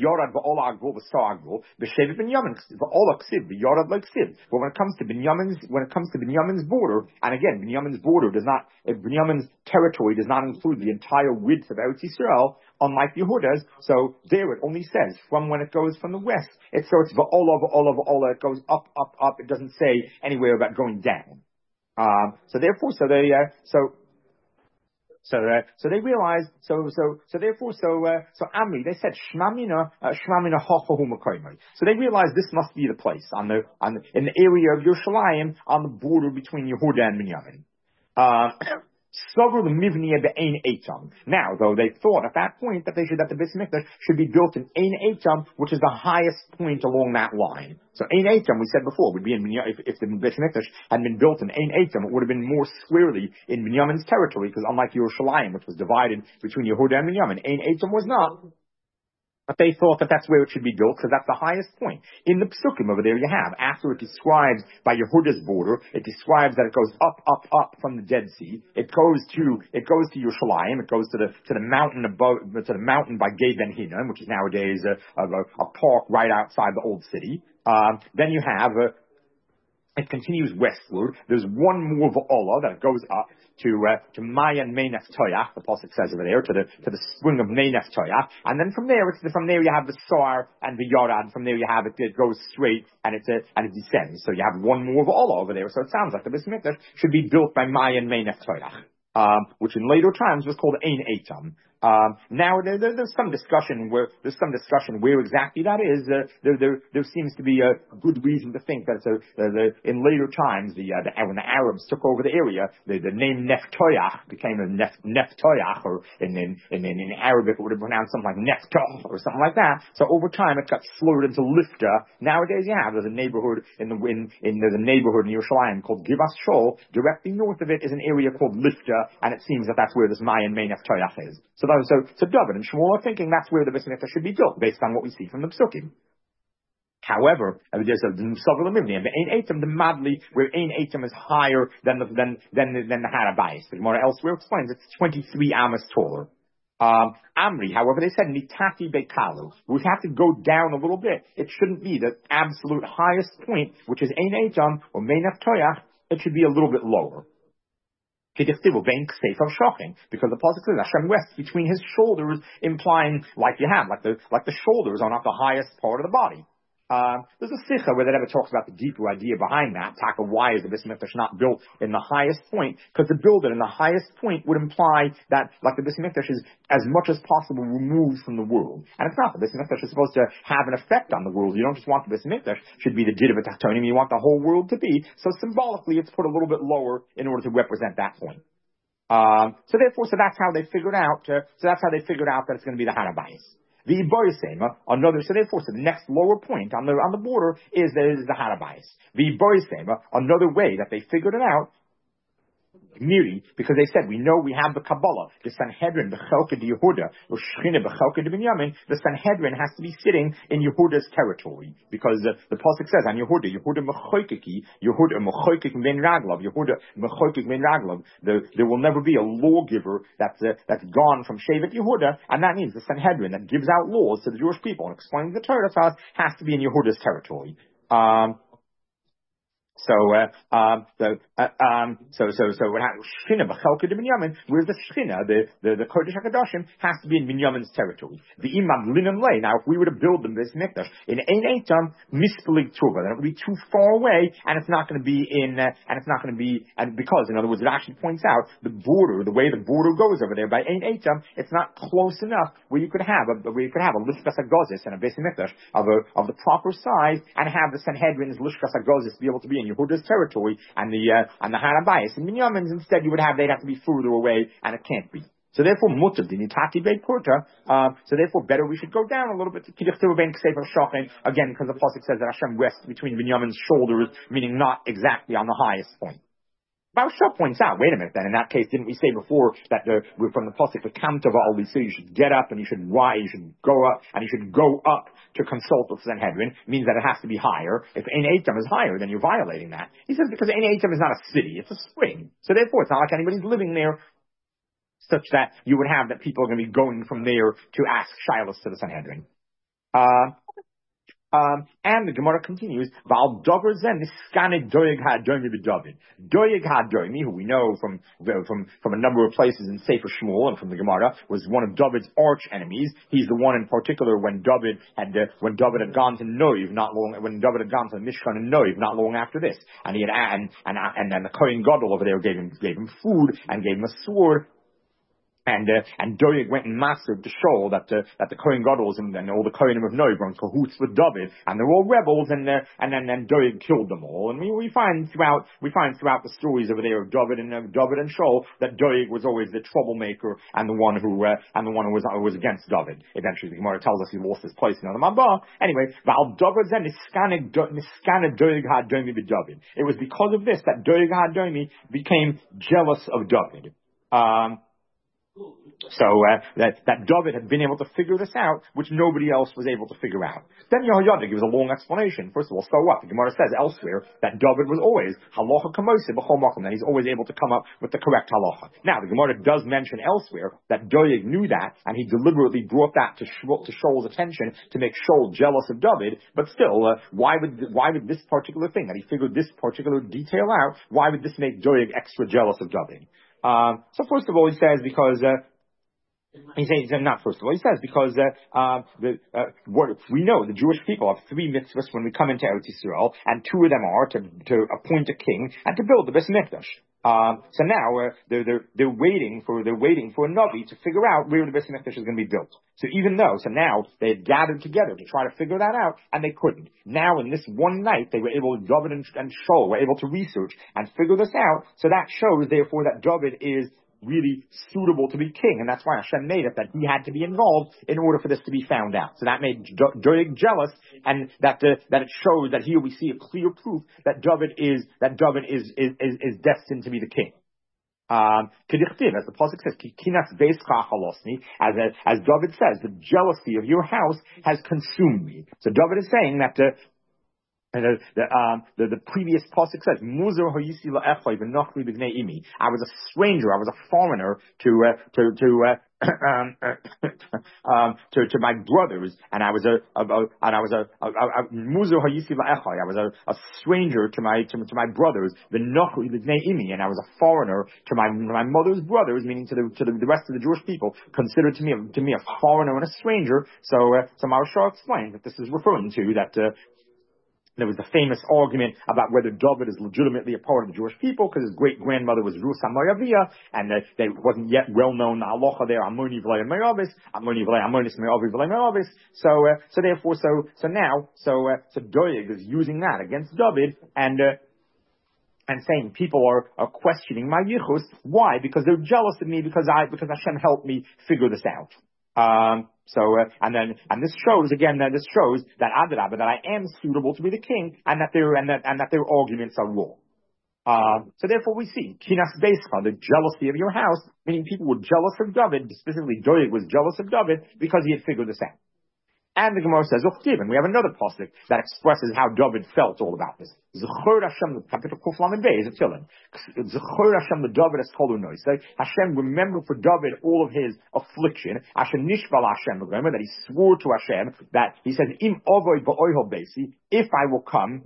it comes to Binyamin's border, and again, Binyamin's territory does not include the entire width of Eretz Yisrael, unlike Yehuda's. So there it only says from when it goes from the west, it starts v'ola, it goes up, up, up. It doesn't say anywhere about going down. So they realized. So Amri, they said Shmamina Hachahu Makoimai. So they realized this must be the place in the area of Yerushalayim on the border between Yehuda and Binyamin. Now, though, they thought at that point that the Beis Mikdash should be built in Ein Eitam, which is the highest point along that line. So Ein Eitam, we said before, would be if the Beis Mikdash had been built in Ein Eitam, it would have been more squarely in Binyamin's territory, because unlike Yerushalayim, which was divided between Yehuda and Binyamin, Ein Eitam was not. But they thought that that's where it should be built, because that's the highest point. In the Psukim over there you have, after it describes by Yehuda's border, it describes that it goes up, up, up from the Dead Sea. It goes to Yerushalayim. It goes to the mountain by Gei Ben Hinnom, which is nowadays a park right outside the old city. Then you have It continues westward. There's one more va'ola that goes up to Mayan Meinef Toyach, the pasuk says over there, to the spring of Meinef Toyach, and then from there you have the Sar and the Yorad. From there you have it goes straight and it descends. So you have one more va'ola over there. So it sounds like the Beis Mikdash should be built by Mayan Meinef Toyach, which in later times was called Ein Eitam. Now there's some discussion where exactly that is. There seems to be a good reason to think that in later times, when the Arabs took over the area, the name Neftoyach became a Neftoyach, or in Arabic it would have pronounced something like Neftoh or something like that. So over time it got slurred into Lifta. Nowadays there's a neighborhood in Yerushalayim called Givas Shol. Directly north of it is an area called Lifta, and it seems that that's where this Mayan Meinef Toyach is. So David and Shmuel are thinking that's where the Beis Mikdash should be built, based on what we see from the Psukim. However, there's a Sovel Mivni, and the Ein Eitam, the Madli, where Ein Eitam is higher than the Harabayis. The Gemara elsewhere explains it's 23 amas taller. Amri, however, they said Nitati Bekalu. We have to go down a little bit. It shouldn't be the absolute highest point, which is Ein Eitam or Meinef Toyach. It should be a little bit lower. Because the pasuk says Hashem rests between his shoulders, implying like the shoulders are not the highest part of the body. There's a sikha where that ever talks about the deeper idea behind that. Taka, why is the Beis Mikdash not built in the highest point? Because to build it in the highest point would imply that, like, the Beis Mikdash is as much as possible removed from the world. And it's not. The Beis Mikdash is supposed to have an effect on the world. You don't just want the Beis Mikdash should be the Didav Tachtonim, you want the whole world to be. So symbolically, it's put a little bit lower in order to represent that point. So that's how they figured out. That it's going to be the Harabayis. The the next lower point on the border is the Harabayis. The another way that they figured it out, Miri, because they said, we know we have the Kabbalah, the Sanhedrin, the Chelka de Yehuda, or Shechina, the Chelka de Binyamin, the Sanhedrin has to be sitting in Yehuda's territory, because the pasuk says on Yehuda mechoikiki, Yehuda mechoikik min raglav, Yehuda mechoikik min raglav, there will never be a lawgiver that's gone from Shevet Yehuda, and that means the Sanhedrin that gives out laws to the Jewish people and explains the Torah to us has to be in Yehuda's territory. So what happens? Shechina b'chelka de Binyamin, whereas the Shechina, the Kodesh HaKadoshim, has to be in Binyamin's territory. The Imam Linim Lay. Now, if we were to build the Beis Mikdash in Ein Eitam, Mispelig Tuva, then it would be too far away, and it's not going to be because, in other words, it actually points out the way the border goes over there by Ein Eitam, it's not close enough where you could have a Lishkas HaGozis and a Beis Mikdash of the proper size, and have the Sanhedrin's Lishkas HaGozis be able to be in Yehuda's territory, and the Harabayis and Binyamin's instead they'd have to be further away, and it can't be. So therefore, so therefore, better we should go down a little bit. Again, because the pasuk says that Hashem rests between Binyamin's shoulders, meaning not exactly on the highest point. Baal Shah points out, wait a minute, then in that case, didn't we say before that from the pasuk the Kamtava always say you should get up and you should go up and you should go up to consult with Sanhedrin, means that it has to be higher. If Ein Eitam is higher, then you're violating that. He says because Ein Eitam is not a city, it's a spring. So therefore, it's not like anybody's living there, such that you would have that people are going to be going from there to ask Shilas to the Sanhedrin. And the Gemara continues, Val Dover Zen, this Skane Doeg HaDomi b'David. Doeg HaDomi, who we know from a number of places in Sefer Shmuel and from the Gemara, was one of David's arch enemies. He's the one in particular when David had gone to Noiv, when David had gone to the Mishkan in Noiv, not long after this. And he had, and then the Kohen Gadol over there gave him food and gave him a sword. And Doeg went and mastered to show that the Kohen Gadol and all the Kohenim of Noiv were in cahoots with David, and they're all rebels, and then Doeg killed them all. And we find throughout the stories over there of David and Shaul that Doeg was always the troublemaker and the one who was against David. Eventually, the Gemara tells us he lost his place in the Mabah. Anyway, it was because of this that Doeg HaDomi became jealous of David. So that David had been able to figure this out, which nobody else was able to figure out. Then Yehoyada gives a long explanation. First of all, so what? The Gemara says elsewhere that David was always halacha kamoseh b'chol makom, that he's always able to come up with the correct halacha. Now, the Gemara does mention elsewhere that Doeg knew that, and he deliberately brought that to Shaul's attention to make Shaul jealous of David. But still, why would this particular thing, that he figured this particular detail out, why would this make Doeg extra jealous of David? So first of all, he says because he says not first of all. He says because what we know, the Jewish people have 3 mitzvahs when we come into Eretz Yisrael, and 2 of them are to appoint a king and to build the Beis Mikdash. So now they're waiting for a Navi to figure out where the Beis Mikdash is going to be built. So now they had gathered together to try to figure that out, and they couldn't. Now in this one night, they were able, David and Shaul were able to research and figure this out. So that shows, therefore, that David is really suitable to be king, and that's why Hashem made it that he had to be involved in order for this to be found out. So that made Doeg jealous, and that it shows that here we see a clear proof that David is destined to be the king. As the pasuk says, as David says, the jealousy of your house has consumed me. So David is saying that the previous pasuk says, "Muzar hayisi la'echai v'nochli b'gnei imi." I was a stranger, I was a foreigner to my brothers, and I was a muzar hayisi la'echai. I was a stranger to my brothers, v'nochli b'gnei imi, and I was a foreigner to my mother's brothers, meaning to the rest of the Jewish people, considered to me a foreigner and a stranger. So Maharsha explains that this is referring to that. There was the famous argument about whether David is legitimately a part of the Jewish people because his great-grandmother was Ruth HaMoaviyah, and they wasn't yet well-known the halacha there, Amoni v'lei Moavis, Amoni v'lei Amonis Moavi v'lei Moavis. So Doeg is using that against David, and saying people are questioning my yichus. Why? Because they're jealous of me because Hashem helped me figure this out. And this shows that Adrabah, that I am suitable to be the king, and that their arguments are wrong. So therefore we see Kinas Beischa, the jealousy of your house, meaning people were jealous of David, specifically Doeg was jealous of David because he had figured this out. And the Gemara says, and we have another pasuk that expresses how David felt all about this. Zechor Hashem, capital Kuflam and Bey, is a Tillin. Zechor Hashem, the David has called Unois. Hashem, remember for David all of his affliction. Hashem nishbal Hashem, remember that he swore to Hashem that he says, Im avoid ba'oihol beisi, if I will come,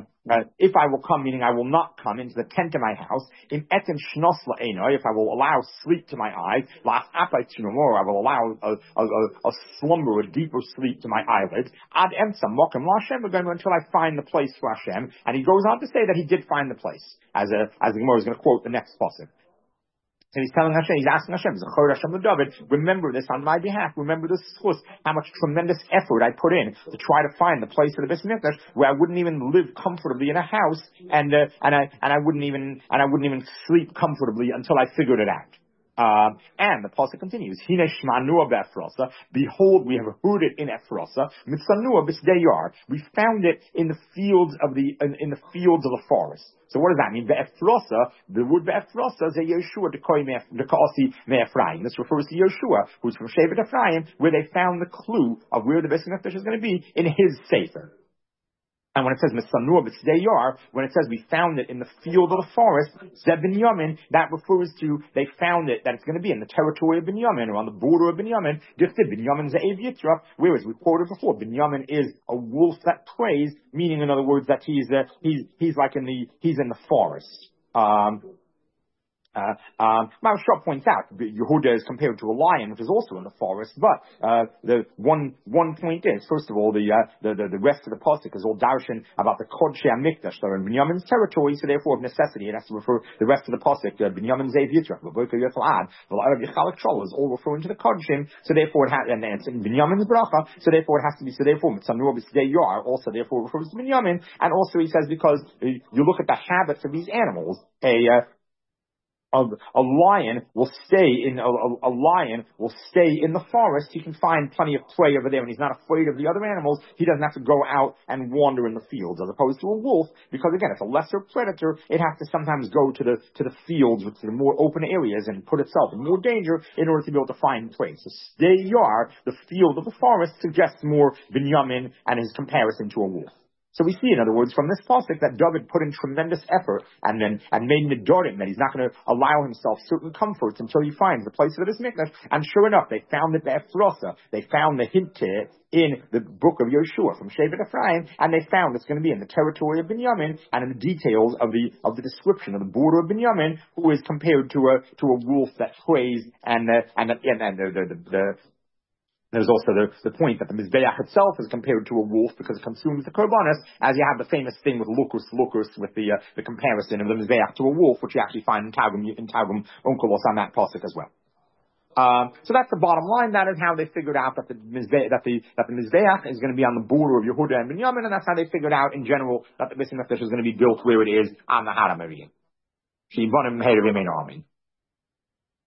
meaning I will not come into the tent of my house, in etem shnos la'enoi, if I will allow sleep to my eyes, la'apai tzunomor, I will allow a slumber, a deeper sleep to my eyelids, ad emtza mokem la'Hashem, until I find the place for Hashem. And he goes on to say that he did find the place, as the Gemara is going to quote the next pasuk. And he's telling Hashem, he's asking Hashem, Zechor Hashem the David, remember this on my behalf, remember this schus, how much tremendous effort I put in to try to find the place of the Beis Mikdash where I wouldn't even live comfortably in a house, and I wouldn't even sleep comfortably until I figured it out. And the pasuk continues, Hine shmanua be'Ephrasa, behold, we have heard it in Ephrasa, mitzanua b'sdei. We found it in the fields of the forest. So what does that mean? Be'Ephrasa, the word Be'Ephrasa is a Yeshua deka'asi me'Ephraim. This refers to Yeshua, who's from Shevet Ephraim, where they found the clue of where the Beis Mikdash is going to be in his sefer. And when it says Misanua b'Sdei, when it says we found it in the field of the forest, Zeb Binyamin, that refers to they found it, that it's going to be in the territory of Binyamin, or on the border of Binyamin. Binyamin Ze'ev Yitra, whereas we quoted before, Binyamin is a wolf that preys, meaning in other words that he's in the forest. Maharsha points out Yehuda is compared to a lion, which is also in the forest. But the one point is, first of all, the rest of the pasuk is all darshan about the Kodshei HaMikdash. They're in Binyamin's territory, so therefore, of necessity, it has to refer the rest of the pasuk. Binyamin Ze'ev Yitrach, V'boker Yotel Ad, V'la'arav Yichalak Shol is all referring to the Kodshim. So therefore, and it's in Binyamin's bracha. So therefore, it has to be. So therefore, Mitzanur B'Sdei Yar also therefore refers to Binyamin, and also he says because you look at the habits of these animals, a lion will stay in a lion will stay in the forest. He can find plenty of prey over there, and he's not afraid of the other animals. He doesn't have to go out and wander in the fields, as opposed to a wolf, because again, it's a lesser predator. It has to sometimes go to the fields, which are the more open areas, and put itself in more danger in order to be able to find prey. So stay yar, the field of the forest, suggests more Binyamin and his comparison to a wolf. So we see, in other words, from this pasuk that David put in tremendous effort and made Nidorim, that he's not going to allow himself certain comforts until he finds the place of his mikdash. And sure enough, they found it there, they found the hint to it in the book of Yeshua from Shevet Ephraim, and they found it's going to be in the territory of Binyamin and in the details of the description of the border of Binyamin, who is compared to a wolf that preys there's also the point that the Mizbeach itself is compared to a wolf because it consumes the korbanos, as you have the famous thing with Lukus with the comparison of the Mizbeach to a wolf, which you actually find in Targum Onkelos on that pasuk as well. So that's the bottom line. That is how they figured out that the Mizbeach is going to be on the border of Yehuda and Binyamin, and that's how they figured out in general that the Mizbeach is going to be built where it is on the Har HaMoriyim. She'ibanim Heiravim Ein Armin.